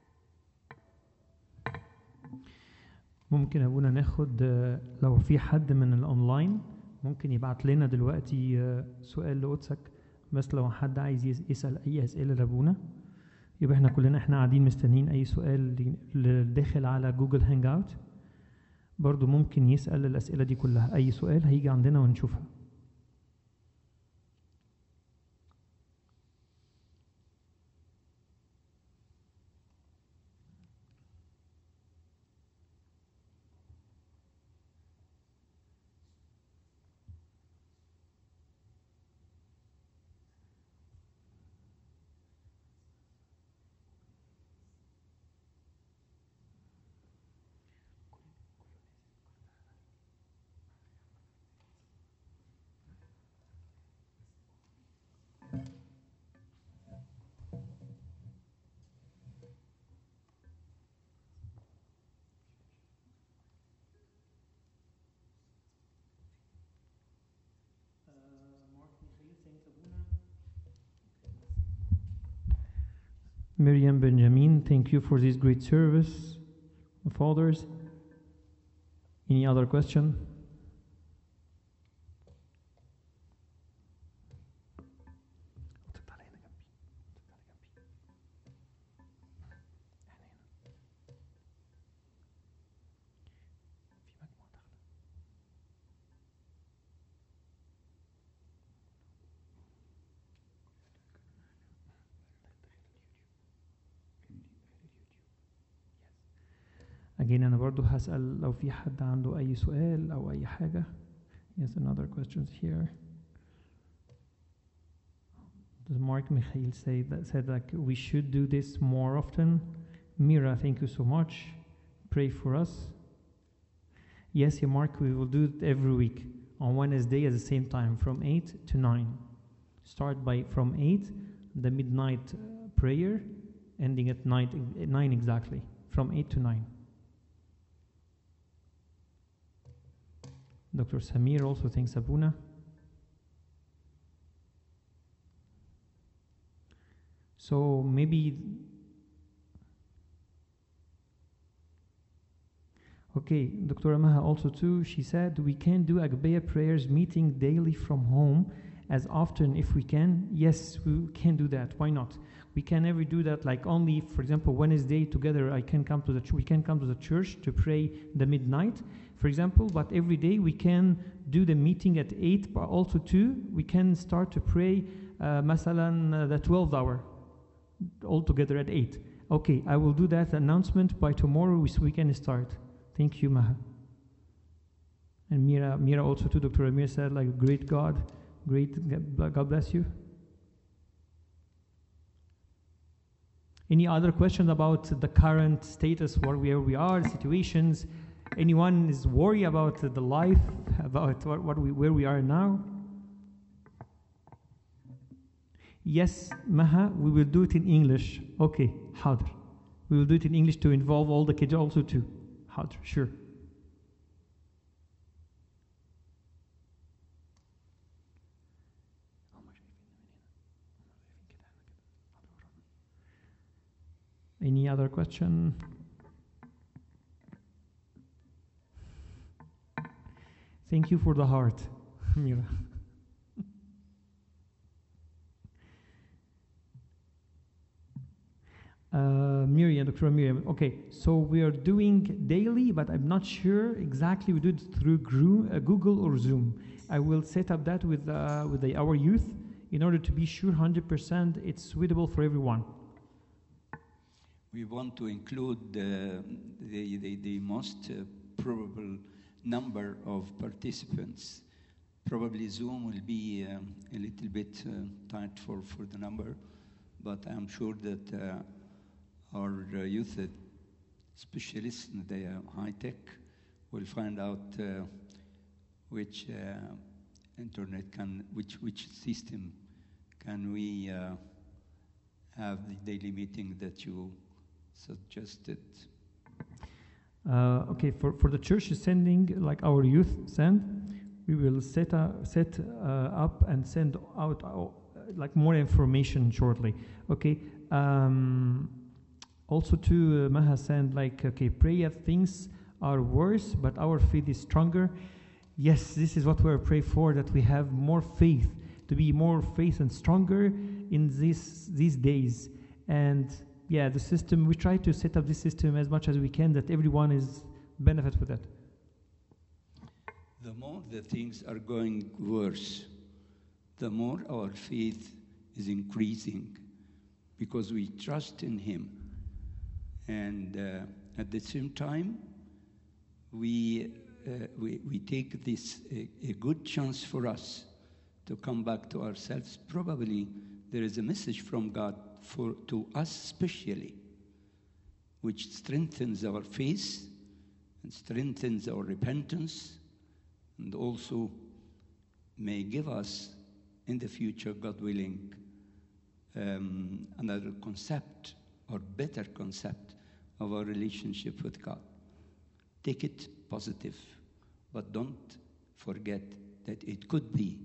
ممكن أبونا ناخد لو في حد من الأونلاين ممكن يبعت لنا دلوقتي سؤال لقدسك، بس لو حد عايز يسأل أي أسئلة لأبونا يبقى احنا كلنا قاعدين مستنيين أي سؤال اللي داخل على جوجل هانج اوت، برضو ممكن يسأل الأسئلة دي كلها، أي سؤال هيجي عندنا ونشوفها. Miriam Benjamin, thank you for this great service. Fathers, any other question? Again, أنا برضو هسأل لو في حد عنده أي سؤال أو أي حاجة. Yes, another question here. Does Mark Michael said like we should do this more often? Mira, thank you so much. Pray for us. Yes, yeah, Mark, we will do it every week on Wednesday at the same time from 8 to 9. Start from 8, the midnight prayer, ending at 9 exactly, from 8 to 9. Dr. Samir also thanks Abuna. So maybe, okay, Dr. Amaha also too, she said we can do Agbeya prayers meeting daily from home as often if we can. Yes, we can do that. Why not? We can never do that like only, for example, Wednesday together we can come to the church to pray the midnight, for example, but every day we can do the meeting at 8, but also too, we can start to pray masalan the 12th hour, all together at 8. Okay, I will do that announcement by tomorrow, we can start. Thank you, Maha. And Mira also too, Dr. Amir said like great God, God bless you. Any other questions about the current status, where we are, situations? Anyone is worried about the life, about where we are now? Yes, Maha, we will do it in English. Okay, حاضر. We will do it in English to involve all the kids also too. حاضر, sure. Any other question? Thank you for the heart, Mira. Miriam, Dr. Miriam. Okay, so we are doing daily, but I'm not sure exactly we do it through Google or Zoom. I will set up that with our youth in order to be sure 100% it's suitable for everyone. We want to include the most probable number of participants. Probably Zoom will be a little bit tight for the number, but I'm sure that our youth specialists in the high tech will find out which system can we have the daily meeting that you suggested. Okay, for the church sending, like our youth send, we will set up and send out like more information shortly. Okay. Also to Maha send like, okay, pray if things are worse, but our faith is stronger. Yes, this is what we're praying for, that we have more faith, to be more faith and stronger in these days. And yeah, the system, we try to set up this system as much as we can, that everyone is benefit with it. The more the things are going worse, the more our faith is increasing, because we trust in Him. And at the same time, we take this a good chance for us to come back to ourselves. Probably there is a message from God to us specially, which strengthens our faith and strengthens our repentance, and also may give us in the future, God willing, another concept or better concept of our relationship with God. Take it positive, but don't forget that it could be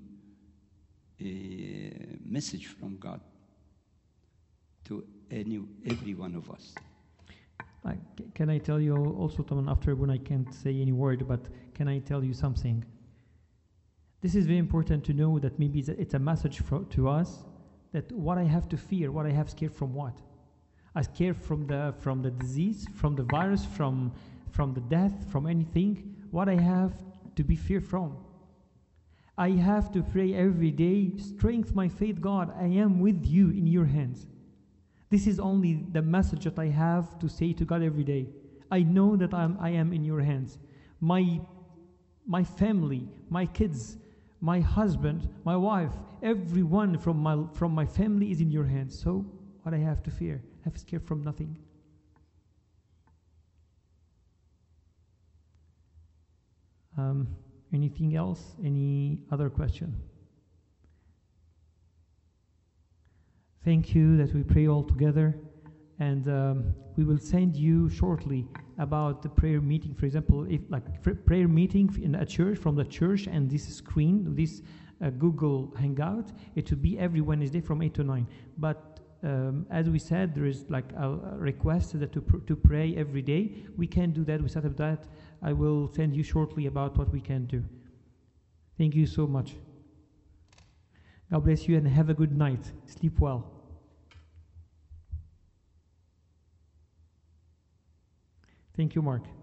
a message from God to every one of us. Can I tell you also, Tom, after when I can't say any word, but can I tell you something? This is very important to know, that maybe it's a message to us, that what I have to fear, what I have scared from what? I scared from the disease, from the virus, from the death, from anything. What I have to be fear from? I have to pray every day, strengthen my faith, God, I am with you in your hands. This is only the message that I have to say to God every day. I know that I am in your hands. My family, my kids, my husband, my wife, everyone from my family is in your hands. So what I have to fear? I have scared from nothing. Anything else? Any other question? Thank you that we pray all together, and we will send you shortly about the prayer meeting. For example, if like prayer meeting in a church, from the church, and this screen, this Google Hangout, it will be every Wednesday from 8 to 9. But as we said, there is like a request that to pray every day. We can do that. We set up that. I will send you shortly about what we can do. Thank you so much. God bless you and have a good night. Sleep well. Thank you, Mark.